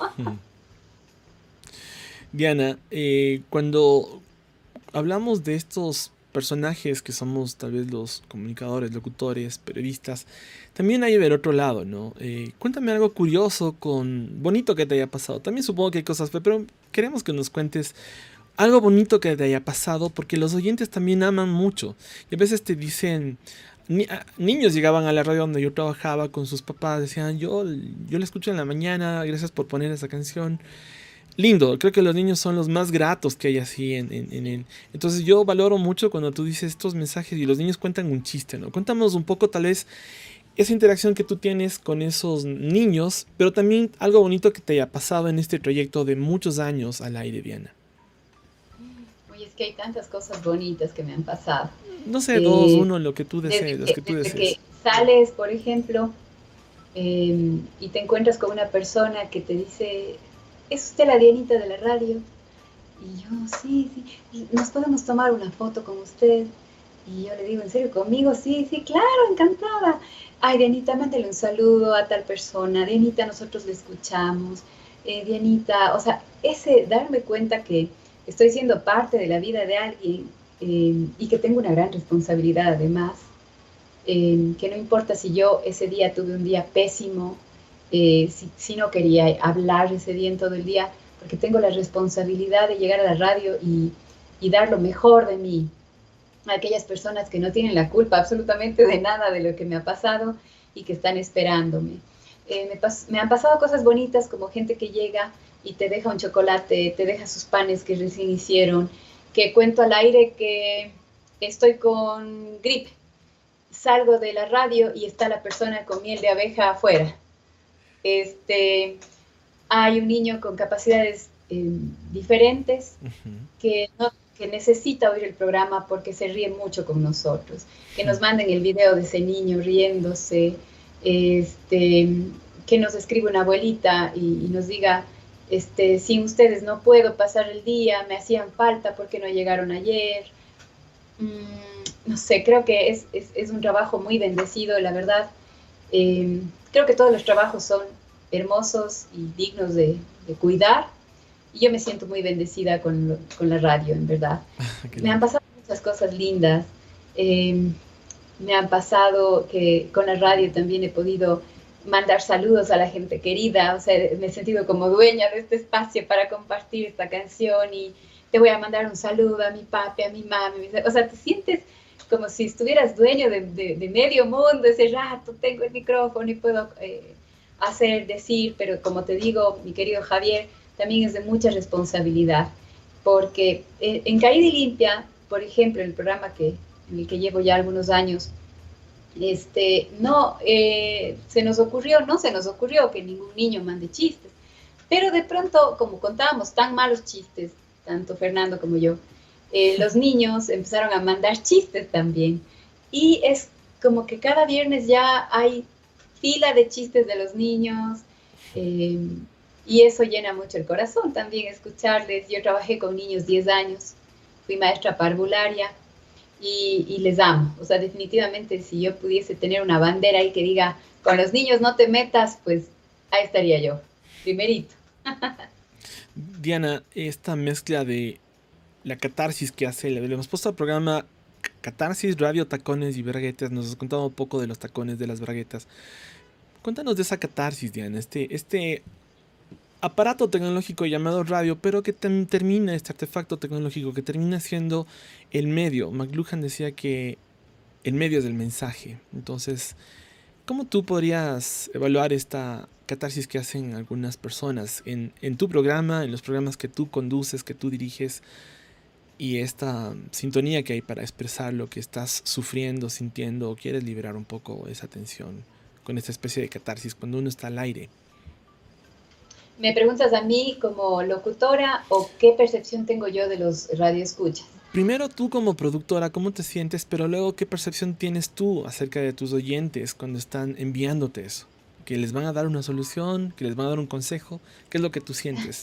Diana, eh, cuando hablamos de estos personajes que somos tal vez los comunicadores, locutores, periodistas, también hay el otro lado, ¿no? Eh, cuéntame algo curioso, con bonito que te haya pasado. También supongo que hay cosas, pero queremos que nos cuentes algo bonito que te haya pasado, porque los oyentes también aman mucho. Y a veces te dicen, ni, a, niños llegaban a la radio donde yo trabajaba con sus papás, decían, yo, yo la escucho en la mañana, gracias por poner esa canción. Lindo, creo que los niños son los más gratos que hay así en, en, en él. Entonces yo valoro mucho cuando tú dices estos mensajes y los niños cuentan un chiste, ¿no? Cuéntanos un poco tal vez esa interacción que tú tienes con esos niños, pero también algo bonito que te haya pasado en este trayecto de muchos años al aire, Diana. Oye, es que hay tantas cosas bonitas que me han pasado. No sé, eh, dos, uno, lo que tú desees. Desde, que, tú desde desees. que sales, por ejemplo, eh, y te encuentras con una persona que te dice... ¿Es usted la Dianita de la radio? Y yo, sí, sí, ¿nos podemos tomar una foto con usted? Y yo le digo, ¿en serio conmigo? Sí, sí, claro, encantada. Ay, Dianita, mándale un saludo a tal persona. Dianita, nosotros le escuchamos. Eh, Dianita, o sea, ese darme cuenta que estoy siendo parte de la vida de alguien eh, y que tengo una gran responsabilidad además, eh, que no importa si yo ese día tuve un día pésimo, Eh, si, si no quería hablar ese día en todo el día, porque tengo la responsabilidad de llegar a la radio y, y dar lo mejor de mí a aquellas personas que no tienen la culpa absolutamente de nada de lo que me ha pasado y que están esperándome. Eh, me, pas, me han pasado cosas bonitas, como gente que llega y te deja un chocolate, te deja sus panes que recién hicieron, que cuento al aire que estoy con gripe, salgo de la radio y está la persona con miel de abeja afuera. Este, hay un niño con capacidades eh, diferentes uh-huh. que, no, que necesita oír el programa porque se ríe mucho con nosotros. Que nos manden el video de ese niño riéndose, este, que nos escriba una abuelita y, y nos diga, este, sin ustedes no puedo pasar el día, me hacían falta porque no llegaron ayer. Mm, no sé, creo que es, es, es un trabajo muy bendecido, la verdad. Eh, creo que todos los trabajos son hermosos y dignos de, de cuidar, y yo me siento muy bendecida con, lo, con la radio, en verdad. Me han pasado muchas cosas lindas. Eh, me han pasado que con la radio también he podido mandar saludos a la gente querida, o sea, me he sentido como dueña de este espacio para compartir esta canción, y te voy a mandar un saludo a mi papi, a mi mami, o sea, te sientes como si estuvieras dueño de, de, de medio mundo. Ese rato tengo el micrófono y puedo eh, hacer, decir, pero como te digo, mi querido Javier, también es de mucha responsabilidad, porque eh, en Caída y Limpia, por ejemplo, en el programa que, en el que llevo ya algunos años, Este, no, eh, se nos ocurrió, no se nos ocurrió que ningún niño mande chistes, pero de pronto, como contábamos tan malos chistes, tanto Fernando como yo, eh, los niños empezaron a mandar chistes también, y es como que cada viernes ya hay fila de chistes de los niños, eh, y eso llena mucho el corazón también, escucharles. Yo trabajé con niños diez años, fui maestra parvularia, Y, y les amo. O sea, definitivamente, si yo pudiese tener una bandera ahí que diga, con los niños no te metas, pues ahí estaría yo, primerito. Diana, esta mezcla de la catarsis que hace, le hemos puesto al programa Catarsis, Radio, Tacones y Braguetas. Nos has contado un poco de los tacones, de las braguetas. Cuéntanos de esa catarsis, Diana, este, este aparato tecnológico llamado radio, pero que tem- termina, este artefacto tecnológico, que termina siendo el medio. McLuhan decía que el medio es el mensaje. Entonces, ¿cómo tú podrías evaluar esta catarsis que hacen algunas personas en, en tu programa, en los programas que tú conduces, que tú diriges, y esta sintonía que hay para expresar lo que estás sufriendo, sintiendo, o quieres liberar un poco esa tensión con esta especie de catarsis cuando uno está al aire? ¿Me preguntas a mí como locutora o qué percepción tengo yo de los radioescuchas? Primero tú como productora, ¿cómo te sientes? Pero luego, ¿qué percepción tienes tú acerca de tus oyentes cuando están enviándote eso? ¿Que les van a dar una solución? ¿Que les van a dar un consejo? ¿Qué es lo que tú sientes?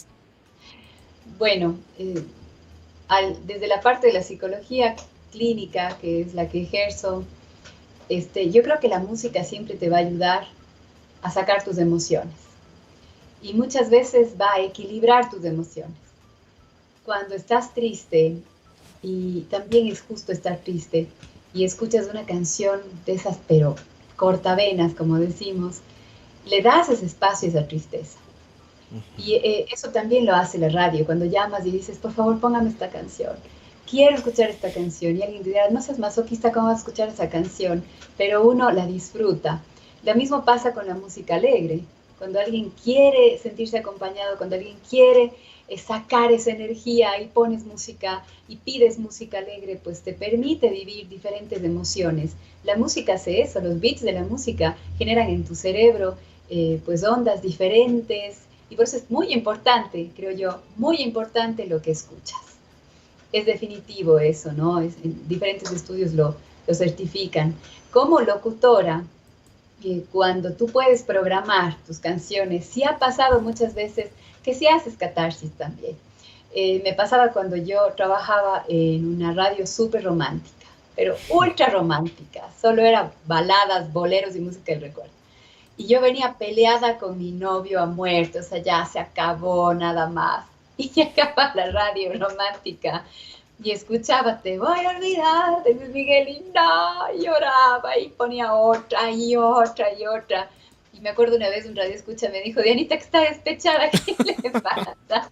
Bueno, eh, al, desde la parte de la psicología clínica, que es la que ejerzo, este, yo creo que la música siempre te va a ayudar a sacar tus emociones. Y muchas veces va a equilibrar tus emociones. Cuando estás triste, y también es justo estar triste, y escuchas una canción de esas, pero cortavenas, como decimos, le das ese espacio a esa tristeza. Uh-huh. Y eh, eso también lo hace la radio. Cuando llamas y dices, por favor, póngame esta canción. Quiero escuchar esta canción. Y alguien te dirá, no seas masoquista, ¿cómo vas a escuchar esa canción? Pero uno la disfruta. Lo mismo pasa con la música alegre. Cuando alguien quiere sentirse acompañado, cuando alguien quiere eh, sacar esa energía y pones música y pides música alegre, pues te permite vivir diferentes emociones. La música hace eso, los beats de la música generan en tu cerebro eh, pues ondas diferentes, y por eso es muy importante, creo yo, muy importante lo que escuchas. Es definitivo eso, ¿no? Es, en diferentes estudios lo, lo certifican. Como locutora, que cuando tú puedes programar tus canciones, sí ha pasado muchas veces que sí haces catarsis también. Eh, me pasaba cuando yo trabajaba en una radio súper romántica, pero ultra romántica, solo era baladas, boleros y música del recuerdo. Y yo venía peleada con mi novio a muerte, o sea, ya se acabó nada más. Y acaba la radio romántica y escuchaba, te voy a olvidar de Luis Miguel, y no, lloraba y ponía otra y otra y otra. Y me acuerdo una vez un radio escucha me dijo, Dianita, que está despechada, ¿qué le pasa?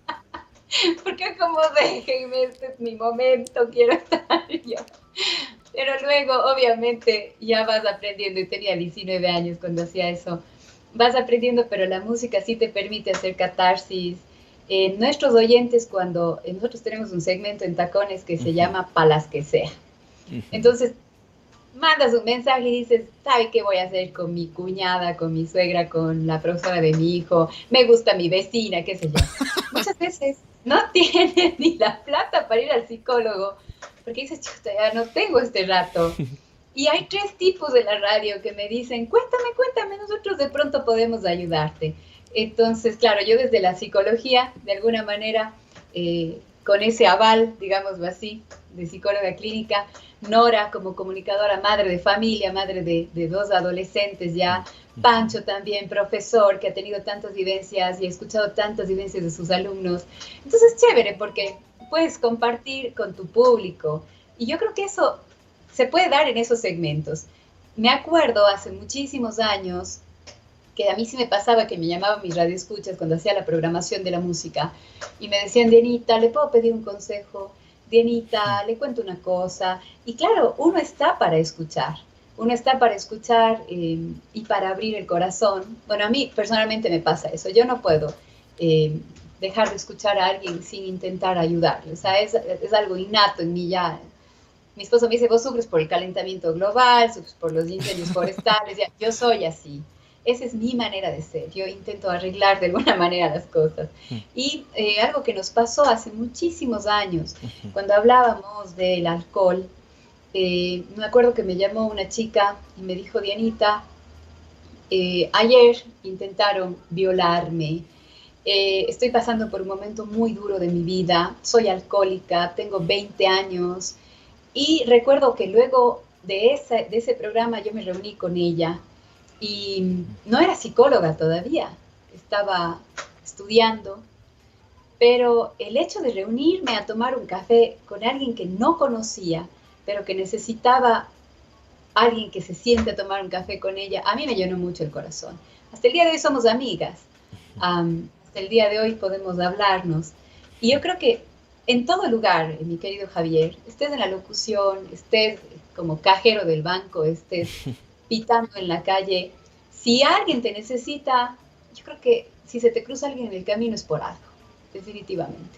Porque como déjenme, este es mi momento, quiero estar yo. Pero luego, obviamente, ya vas aprendiendo, y tenía diecinueve años cuando hacía eso, vas aprendiendo, pero la música sí te permite hacer catarsis. Eh, nuestros oyentes, cuando nosotros tenemos un segmento en Tacones que se llama Pa' las que sea. Entonces, mandas un mensaje y dices, ¿sabe qué voy a hacer con mi cuñada, con mi suegra, con la profesora de mi hijo? Me gusta mi vecina, qué sé yo. Muchas veces no tienes ni la plata para ir al psicólogo, porque dices, chuta, ya no tengo este rato. Y hay tres tipos de la radio que me dicen, cuéntame, cuéntame, nosotros de pronto podemos ayudarte. Entonces, claro, yo desde la psicología, de alguna manera, eh, con ese aval, digámoslo así, de psicóloga clínica, Nora como comunicadora, madre de familia, madre de, de dos adolescentes ya, Pancho también, profesor, que ha tenido tantas vivencias y ha escuchado tantas vivencias de sus alumnos. Entonces es chévere porque puedes compartir con tu público y yo creo que eso se puede dar en esos segmentos. Me acuerdo hace muchísimos años que a mí sí me pasaba que me llamaban mis radioescuchas cuando hacía la programación de la música y me decían, Dianita, ¿le puedo pedir un consejo? Dianita, le cuento una cosa. Y claro, uno está para escuchar, uno está para escuchar eh, y para abrir el corazón. Bueno, a mí personalmente me pasa eso, yo no puedo eh, dejar de escuchar a alguien sin intentar ayudarle, o sea, es, es algo innato en mí ya. Mi esposo me dice, vos sufres por el calentamiento global, sufres por los incendios forestales, ya, yo soy así. Esa es mi manera de ser. Yo intento arreglar de alguna manera las cosas. Y eh, algo que nos pasó hace muchísimos años, cuando hablábamos del alcohol, eh, me acuerdo que me llamó una chica y me dijo, Dianita, eh, ayer intentaron violarme, eh, estoy pasando por un momento muy duro de mi vida, soy alcohólica, tengo veinte años, y recuerdo que luego de, esa, de ese programa yo me reuní con ella, y no era psicóloga todavía, estaba estudiando, pero el hecho de reunirme a tomar un café con alguien que no conocía, pero que necesitaba alguien que se siente a tomar un café con ella, a mí me llenó mucho el corazón. Hasta el día de hoy somos amigas, um, hasta el día de hoy podemos hablarnos, y yo creo que en todo lugar, mi querido Javier, estés en la locución, estés como cajero del banco, estés pitando en la calle, si alguien te necesita, yo creo que si se te cruza alguien en el camino es por algo, definitivamente.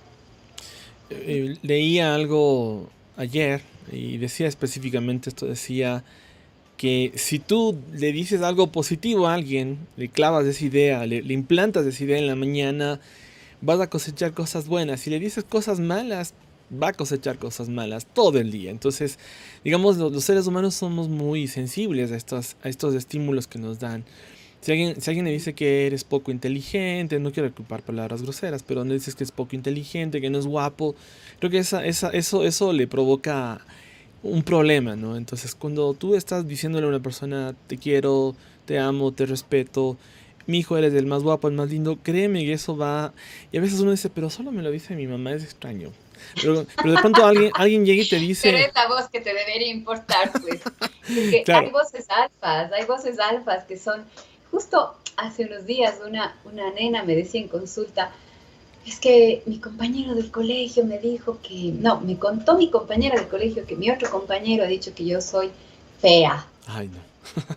Eh, leía algo ayer y decía específicamente esto, decía que si tú le dices algo positivo a alguien, le clavas esa idea, le, le implantas esa idea en la mañana, vas a cosechar cosas buenas. Si le dices cosas malas, va a cosechar cosas malas todo el día. Entonces, digamos, los, los seres humanos somos muy sensibles a estos, a estos estímulos que nos dan. Si alguien, si alguien le dice que eres poco inteligente, no quiero ocupar palabras groseras, pero no dices que es poco inteligente, que no es guapo, creo que esa, esa, eso, eso le provoca un problema, ¿no? Entonces, cuando tú estás diciéndole a una persona, te quiero, te amo, te respeto, mi hijo, eres el más guapo, el más lindo, créeme que eso va... Y a veces uno dice, pero solo me lo dice mi mamá, es extraño. Pero, pero de pronto alguien, alguien llega y te dice... Pero es la voz que te debería importar, pues. Porque claro. Hay voces alfas, hay voces alfas que son... Justo hace unos días una, una nena me decía en consulta, es que mi compañero del colegio me dijo que... No, me contó mi compañera del colegio que mi otro compañero ha dicho que yo soy fea. Ay, no.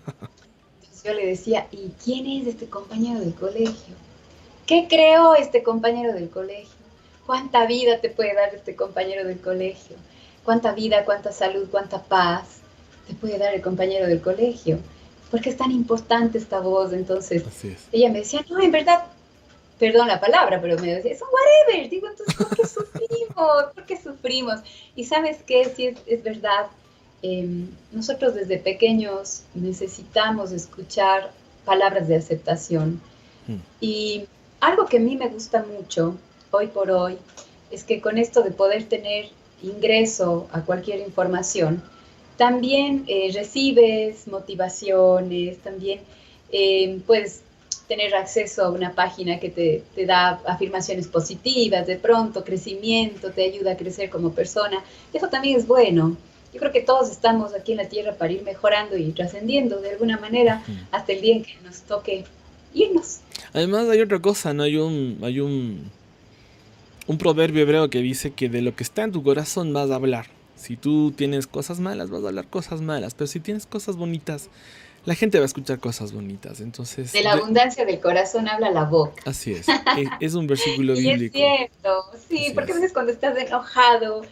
Yo le decía, ¿y quién es este compañero del colegio? ¿Qué creó este compañero del colegio? ¿Cuánta vida te puede dar este compañero del colegio? ¿Cuánta vida, cuánta salud, cuánta paz te puede dar el compañero del colegio? ¿Por qué es tan importante esta voz? Entonces, Así es. Ella me decía, no, en verdad, perdón la palabra, pero me decía, es un whatever. Digo, entonces, ¿por qué sufrimos? ¿Por qué sufrimos? Y ¿sabes qué? Sí, es, es verdad. Eh, nosotros desde pequeños necesitamos escuchar palabras de aceptación. Mm. Y algo que a mí me gusta mucho, hoy por hoy, es que con esto de poder tener ingreso a cualquier información, también eh, recibes motivaciones, también eh, puedes tener acceso a una página que te, te da afirmaciones positivas, de pronto, crecimiento, te ayuda a crecer como persona. Eso también es bueno. Yo creo que todos estamos aquí en la Tierra para ir mejorando y trascendiendo de alguna manera hasta el día en que nos toque irnos. Además hay otra cosa, ¿no? Hay un, hay un, un proverbio hebreo que dice que de lo que está en tu corazón vas a hablar. Si tú tienes cosas malas, vas a hablar cosas malas. Pero si tienes cosas bonitas, la gente va a escuchar cosas bonitas. Entonces, de la abundancia del corazón habla la boca. Así es. Es, es un versículo y bíblico. Y es cierto, sí, así porque es. A veces cuando estás enojado,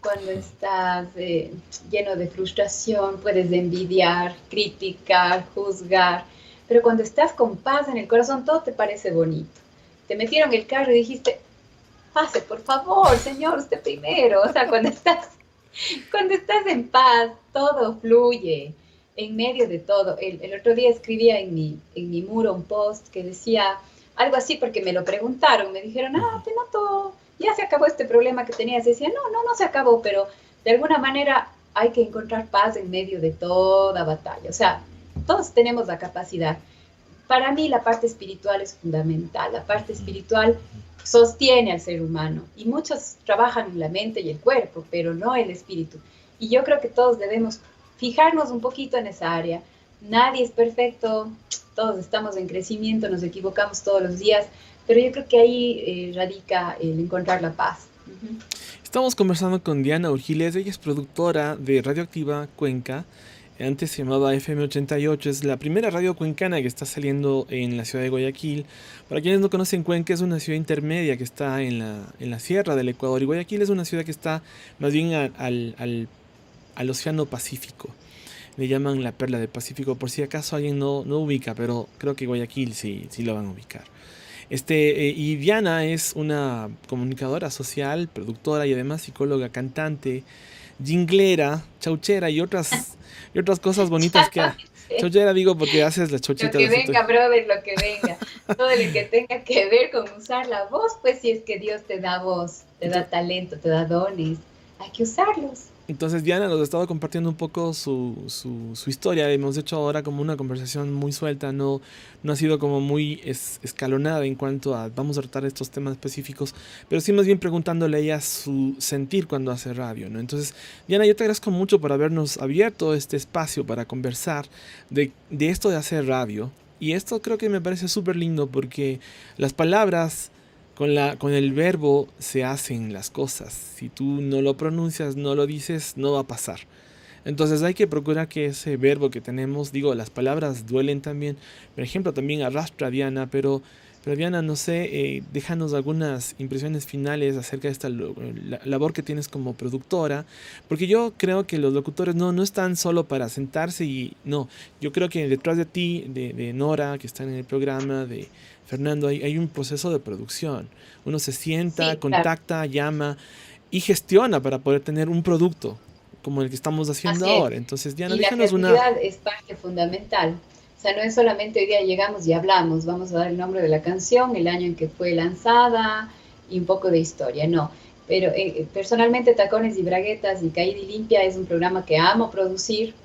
cuando estás eh, lleno de frustración, puedes envidiar, criticar, juzgar, pero cuando estás con paz en el corazón, todo te parece bonito. Te metieron el carro y dijiste, pase, por favor, señor, usted primero. O sea, cuando estás, cuando estás en paz, todo fluye en medio de todo. El, el otro día escribía en mi, en mi muro un post que decía algo así porque me lo preguntaron. Me dijeron, ah, te noto, ya se acabó este problema que tenías. Y decía, no, no, no se acabó, pero de alguna manera hay que encontrar paz en medio de toda batalla. O sea, todos tenemos la capacidad. Para mí la parte espiritual es fundamental. La parte espiritual sostiene al ser humano y muchos trabajan en la mente y el cuerpo, pero no el espíritu. Y yo creo que todos debemos fijarnos un poquito en esa área. Nadie es perfecto, todos estamos en crecimiento, nos equivocamos todos los días, pero yo creo que ahí eh, radica el encontrar la paz. Uh-huh. Estamos conversando con Diana Urgiles, ella es productora de Radioactiva Cuenca. Antes se llamaba F M ochenta y ocho, es la primera radio cuencana que está saliendo en la ciudad de Guayaquil. Para quienes no conocen, Cuenca es una ciudad intermedia que está en la, en la sierra del Ecuador, y Guayaquil es una ciudad que está más bien a, al, al, al Océano Pacífico. Le llaman la perla del Pacífico, por si acaso alguien no, no ubica, pero creo que Guayaquil sí, sí lo van a ubicar. Este, eh, y Diana es una comunicadora social, productora y además psicóloga, cantante, jinglera, chauchera y otras... y otras cosas bonitas que... Chauchera digo porque haces la chauchita. Lo que venga, brother, lo que venga. Todo lo que tenga que ver con usar la voz, pues si es que Dios te da voz, te da talento, te da dones, hay que usarlos. Entonces Diana nos ha estado compartiendo un poco su, su, su historia. Hemos hecho ahora como una conversación muy suelta, no, no ha sido como muy es, escalonada en cuanto a vamos a tratar estos temas específicos, pero sí más bien preguntándole a ella su sentir cuando hace radio, ¿no? Entonces, Diana, yo te agradezco mucho por habernos abierto este espacio para conversar de, de esto de hacer radio. Y esto creo que me parece súper lindo porque las palabras... Con, la, con el verbo se hacen las cosas. Si tú no lo pronuncias, no lo dices, no va a pasar. Entonces hay que procurar que ese verbo que tenemos, digo, las palabras duelen también. Por ejemplo, también arrastra a Diana, pero, pero Diana, no sé, eh, déjanos algunas impresiones finales acerca de esta la, labor que tienes como productora. Porque yo creo que los locutores no, no están solo para sentarse y no. Yo creo que detrás de ti, de, de Nora, que está en el programa, de... Fernando, hay, hay un proceso de producción. Uno se sienta, sí, contacta, claro, llama y gestiona para poder tener un producto como el que estamos haciendo Así ahora. Es. Entonces, Diana, y déjanos la una... creatividad es parte fundamental. O sea, no es solamente hoy día llegamos y hablamos, vamos a dar el nombre de la canción, el año en que fue lanzada y un poco de historia, no. Pero eh, personalmente Tacones y Braguetas y Caída y Limpia es un programa que amo producir.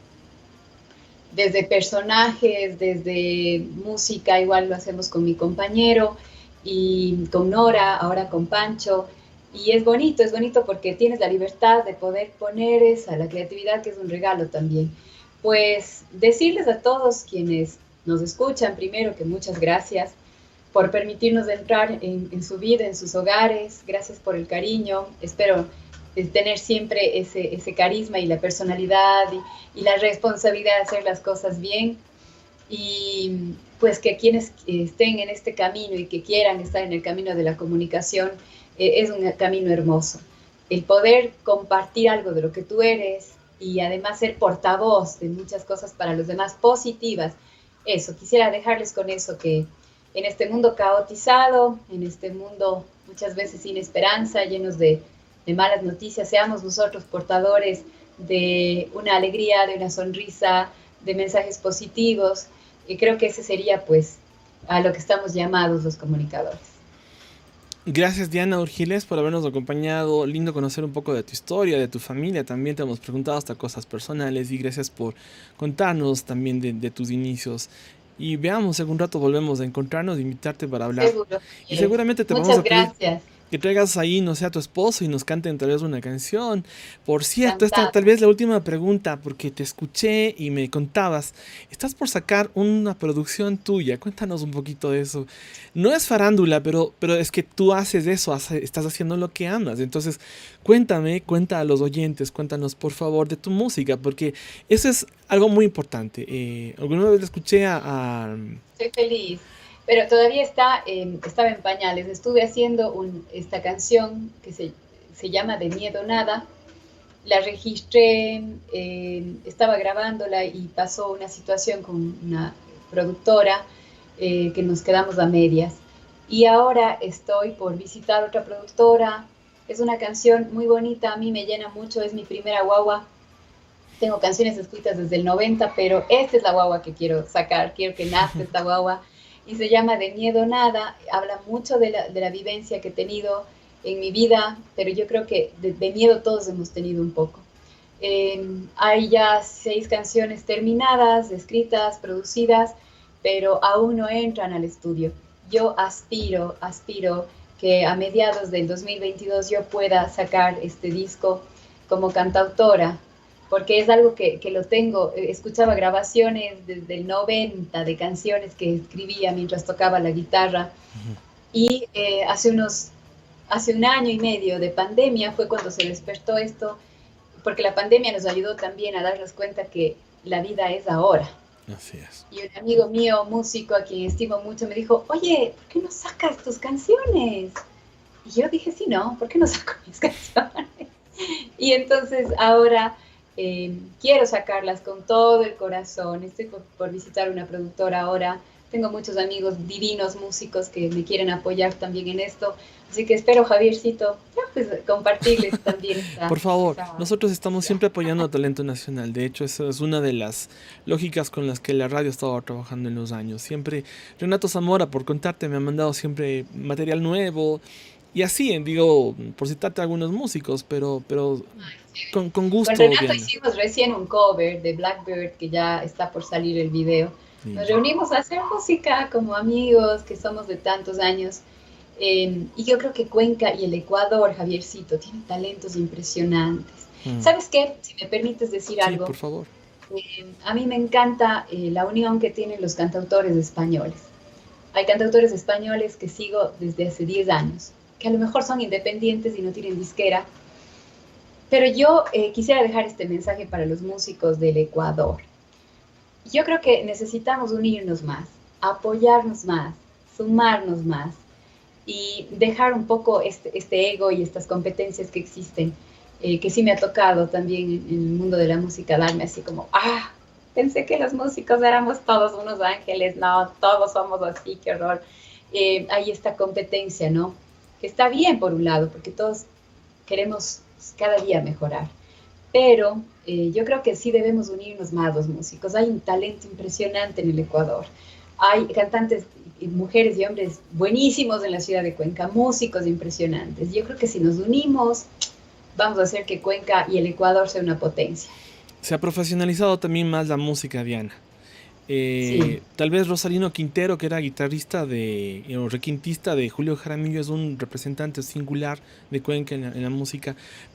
Desde personajes, desde música, igual lo hacemos con mi compañero y con Nora, ahora con Pancho. Y es bonito, es bonito porque tienes la libertad de poder poner esa, la creatividad, que es un regalo también. Pues decirles a todos quienes nos escuchan, primero que muchas gracias por permitirnos entrar en, en su vida, en sus hogares. Gracias por el cariño. Espero tener siempre ese, ese carisma y la personalidad y, y la responsabilidad de hacer las cosas bien, y pues que quienes estén en este camino y que quieran estar en el camino de la comunicación, eh, es un camino hermoso, el poder compartir algo de lo que tú eres y además ser portavoz de muchas cosas para los demás positivas. Eso, quisiera dejarles con eso, que en este mundo caotizado, en este mundo muchas veces sin esperanza, llenos de de malas noticias, seamos nosotros portadores de una alegría, de una sonrisa, de mensajes positivos, y creo que ese sería pues a lo que estamos llamados los comunicadores. Gracias, Diana Urgiles, por habernos acompañado. Lindo conocer un poco de tu historia, de tu familia. También te hemos preguntado hasta cosas personales, y gracias por contarnos también de, de tus inicios. Y veamos, algún rato volvemos a encontrarnos, invitarte para hablar. Seguro. Y seguramente te Muchas vamos a pedir gracias. que traigas ahí, no sé, a tu esposo y nos canten tal vez una canción. Por cierto, esta tal vez la última pregunta, porque te escuché y me contabas, estás por sacar una producción tuya. Cuéntanos un poquito de eso. No es farándula, pero, pero es que tú haces eso, hace, estás haciendo lo que amas. Entonces, cuéntame, cuenta a los oyentes, cuéntanos por favor de tu música, porque eso es algo muy importante. Eh, alguna vez le escuché a... a Estoy feliz. Pero todavía está, eh, estaba en pañales. Estuve haciendo un, esta canción que se, se llama De Miedo Nada, la registré, eh, estaba grabándola y pasó una situación con una productora eh, que nos quedamos a medias. Y ahora estoy por visitar otra productora. Es una canción muy bonita, a mí me llena mucho, es mi primera guagua. Tengo canciones escritas desde el noventa, pero esta es la guagua que quiero sacar, quiero que nazca esta guagua. Y se llama De Miedo Nada, habla mucho de la, de la vivencia que he tenido en mi vida, pero yo creo que de, de miedo todos hemos tenido un poco. Eh, hay ya seis canciones terminadas, escritas, producidas, pero aún no entran al estudio. Yo aspiro, aspiro que a mediados del dos mil veintidós yo pueda sacar este disco como cantautora, porque es algo que, que lo tengo. Escuchaba grabaciones desde el noventa de canciones que escribía mientras tocaba la guitarra, uh-huh. y eh, hace unos, hace un año y medio de pandemia fue cuando se despertó esto, porque la pandemia nos ayudó también a darnos cuenta que la vida es ahora. Así es. Y un amigo mío, músico, a quien estimo mucho, me dijo, oye, ¿por qué no sacas tus canciones? Y yo dije, sí, no, ¿por qué no saco mis canciones? Y entonces ahora eh, quiero sacarlas con todo el corazón. Estoy por, por visitar una productora ahora. Tengo muchos amigos divinos músicos que me quieren apoyar también en esto. Así que espero, Javiercito, ya, pues, compartirles también esta... Por favor, esta, nosotros estamos siempre apoyando al talento nacional. De hecho, eso es una de las lógicas con las que la radio ha estado trabajando en los años. Siempre, Renato Zamora, por contarte, me ha mandado siempre material nuevo. Y así, digo, por citarte a algunos músicos, pero, pero Ay, sí. con, con gusto. Con Renato bien. Hicimos recién un cover de Blackbird, que ya está por salir el video. Sí. Nos reunimos a hacer música como amigos, que somos de tantos años. Eh, y yo creo que Cuenca y el Ecuador, Javiercito, tienen talentos impresionantes. Mm. ¿Sabes qué? Si me permites decir sí, algo. por favor. Eh, a mí me encanta eh, la unión que tienen los cantautores españoles. Hay cantautores españoles que sigo desde hace diez años, que a lo mejor son independientes y no tienen disquera. Pero yo eh, quisiera dejar este mensaje para los músicos del Ecuador. Yo creo que necesitamos unirnos más, apoyarnos más, sumarnos más y dejar un poco este, este ego y estas competencias que existen, eh, que sí me ha tocado también en, en el mundo de la música darme así como, ah, pensé que los músicos éramos todos unos ángeles, no, todos somos así, qué horror. Eh, hay esta competencia, ¿no? Que está bien por un lado, porque todos queremos cada día mejorar, pero eh, yo creo que sí debemos unirnos más los músicos. Hay un talento impresionante en el Ecuador, hay cantantes, mujeres y hombres buenísimos en la ciudad de Cuenca, músicos impresionantes. Yo creo que si nos unimos, vamos a hacer que Cuenca y el Ecuador sea una potencia. Se ha profesionalizado también más la música, Diana. Eh, sí. Tal vez Rosalino Quintero, que era guitarrista de, o requintista de Julio Jaramillo, es un representante singular de Cuenca en la, en la música,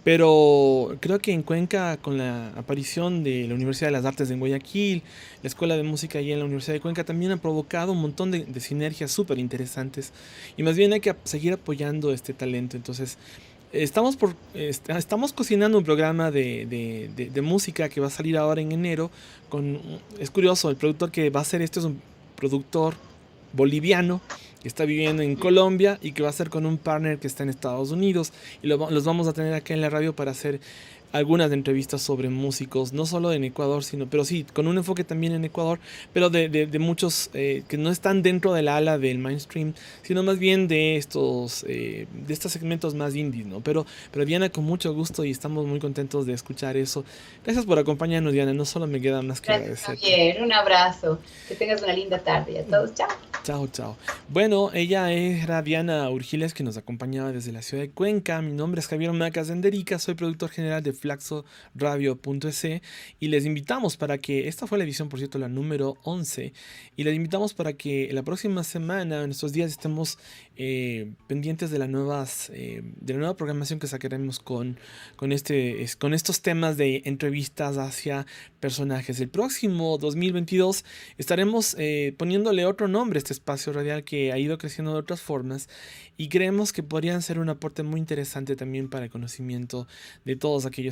pero creo que en Cuenca, con la aparición de la Universidad de las Artes en Guayaquil, la Escuela de Música allí en la Universidad de Cuenca, también ha provocado un montón de, de sinergias súper interesantes, y más bien hay que seguir apoyando este talento. Entonces Estamos, por, estamos cocinando un programa de, de, de, de música que va a salir ahora en enero. Con, es curioso, el productor que va a hacer esto es un productor boliviano que está viviendo en Colombia y que va a ser con un partner que está en Estados Unidos. Y lo, los vamos a tener acá en la radio para hacer algunas entrevistas sobre músicos, no solo en Ecuador, sino, pero sí, con un enfoque también en Ecuador, pero de, de, de muchos eh, que no están dentro del ala del mainstream, sino más bien de estos, eh, de estos segmentos más indies, ¿no? Pero, pero Diana, con mucho gusto y estamos muy contentos de escuchar eso. Gracias por acompañarnos, Diana, no solo me queda más que Gracias, agradecer. Javier, un abrazo, que tengas una linda tarde, a todos, chao. Chao, chao. Bueno, ella era Diana Urgiles, que nos acompañaba desde la ciudad de Cuenca. Mi nombre es Javier Macas Denderica, soy productor general de Flaxo Radio punto es y les invitamos para que, esta fue la edición, por cierto, la número once, y les invitamos para que la próxima semana, en estos días, estemos eh, pendientes de, las nuevas, eh, de la nueva programación que sacaremos con, con, este, con estos temas de entrevistas hacia personajes. El próximo dos mil veintidós estaremos eh, poniéndole otro nombre a este espacio radial que ha ido creciendo de otras formas y creemos que podrían ser un aporte muy interesante también para el conocimiento de todos aquellos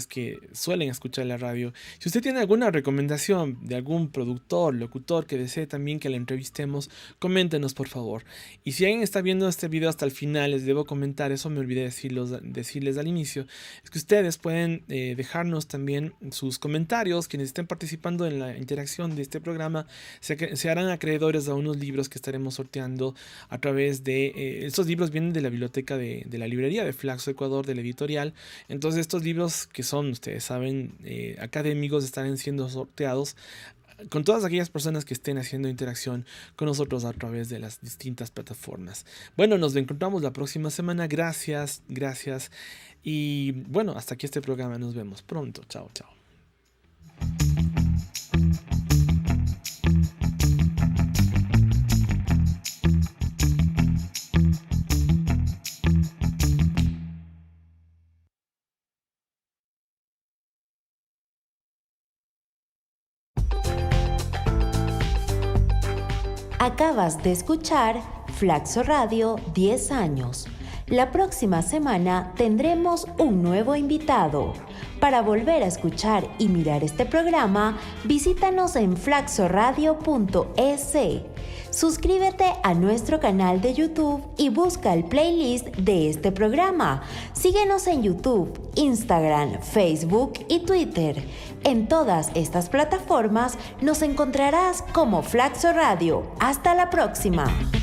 ustedes que suelen escuchar la radio. Si usted tiene alguna recomendación de algún productor, locutor que desee también que le entrevistemos, coméntenos por favor. Y si alguien está viendo este video hasta el final, les debo comentar, eso me olvidé decirlos, decirles al inicio, es que ustedes pueden eh, dejarnos también sus comentarios. Quienes estén participando en la interacción de este programa se, se harán acreedores a unos libros que estaremos sorteando a través de... Eh, estos libros vienen de la biblioteca de, de la librería de Flaxo Ecuador, de la editorial. Entonces estos libros que son, ustedes saben, eh, académicos, estarán siendo sorteados con todas aquellas personas que estén haciendo interacción con nosotros a través de las distintas plataformas. Bueno, nos encontramos la próxima semana. Gracias, gracias. Y bueno, hasta aquí este programa. Nos vemos pronto. Chao, chao. Acabas de escuchar Flaxo Radio diez años. La próxima semana tendremos un nuevo invitado. Para volver a escuchar y mirar este programa, visítanos en flaxo radio punto e s. Suscríbete a nuestro canal de YouTube y busca el playlist de este programa. Síguenos en YouTube, Instagram, Facebook y Twitter. En todas estas plataformas nos encontrarás como Flaxo Radio. Hasta la próxima.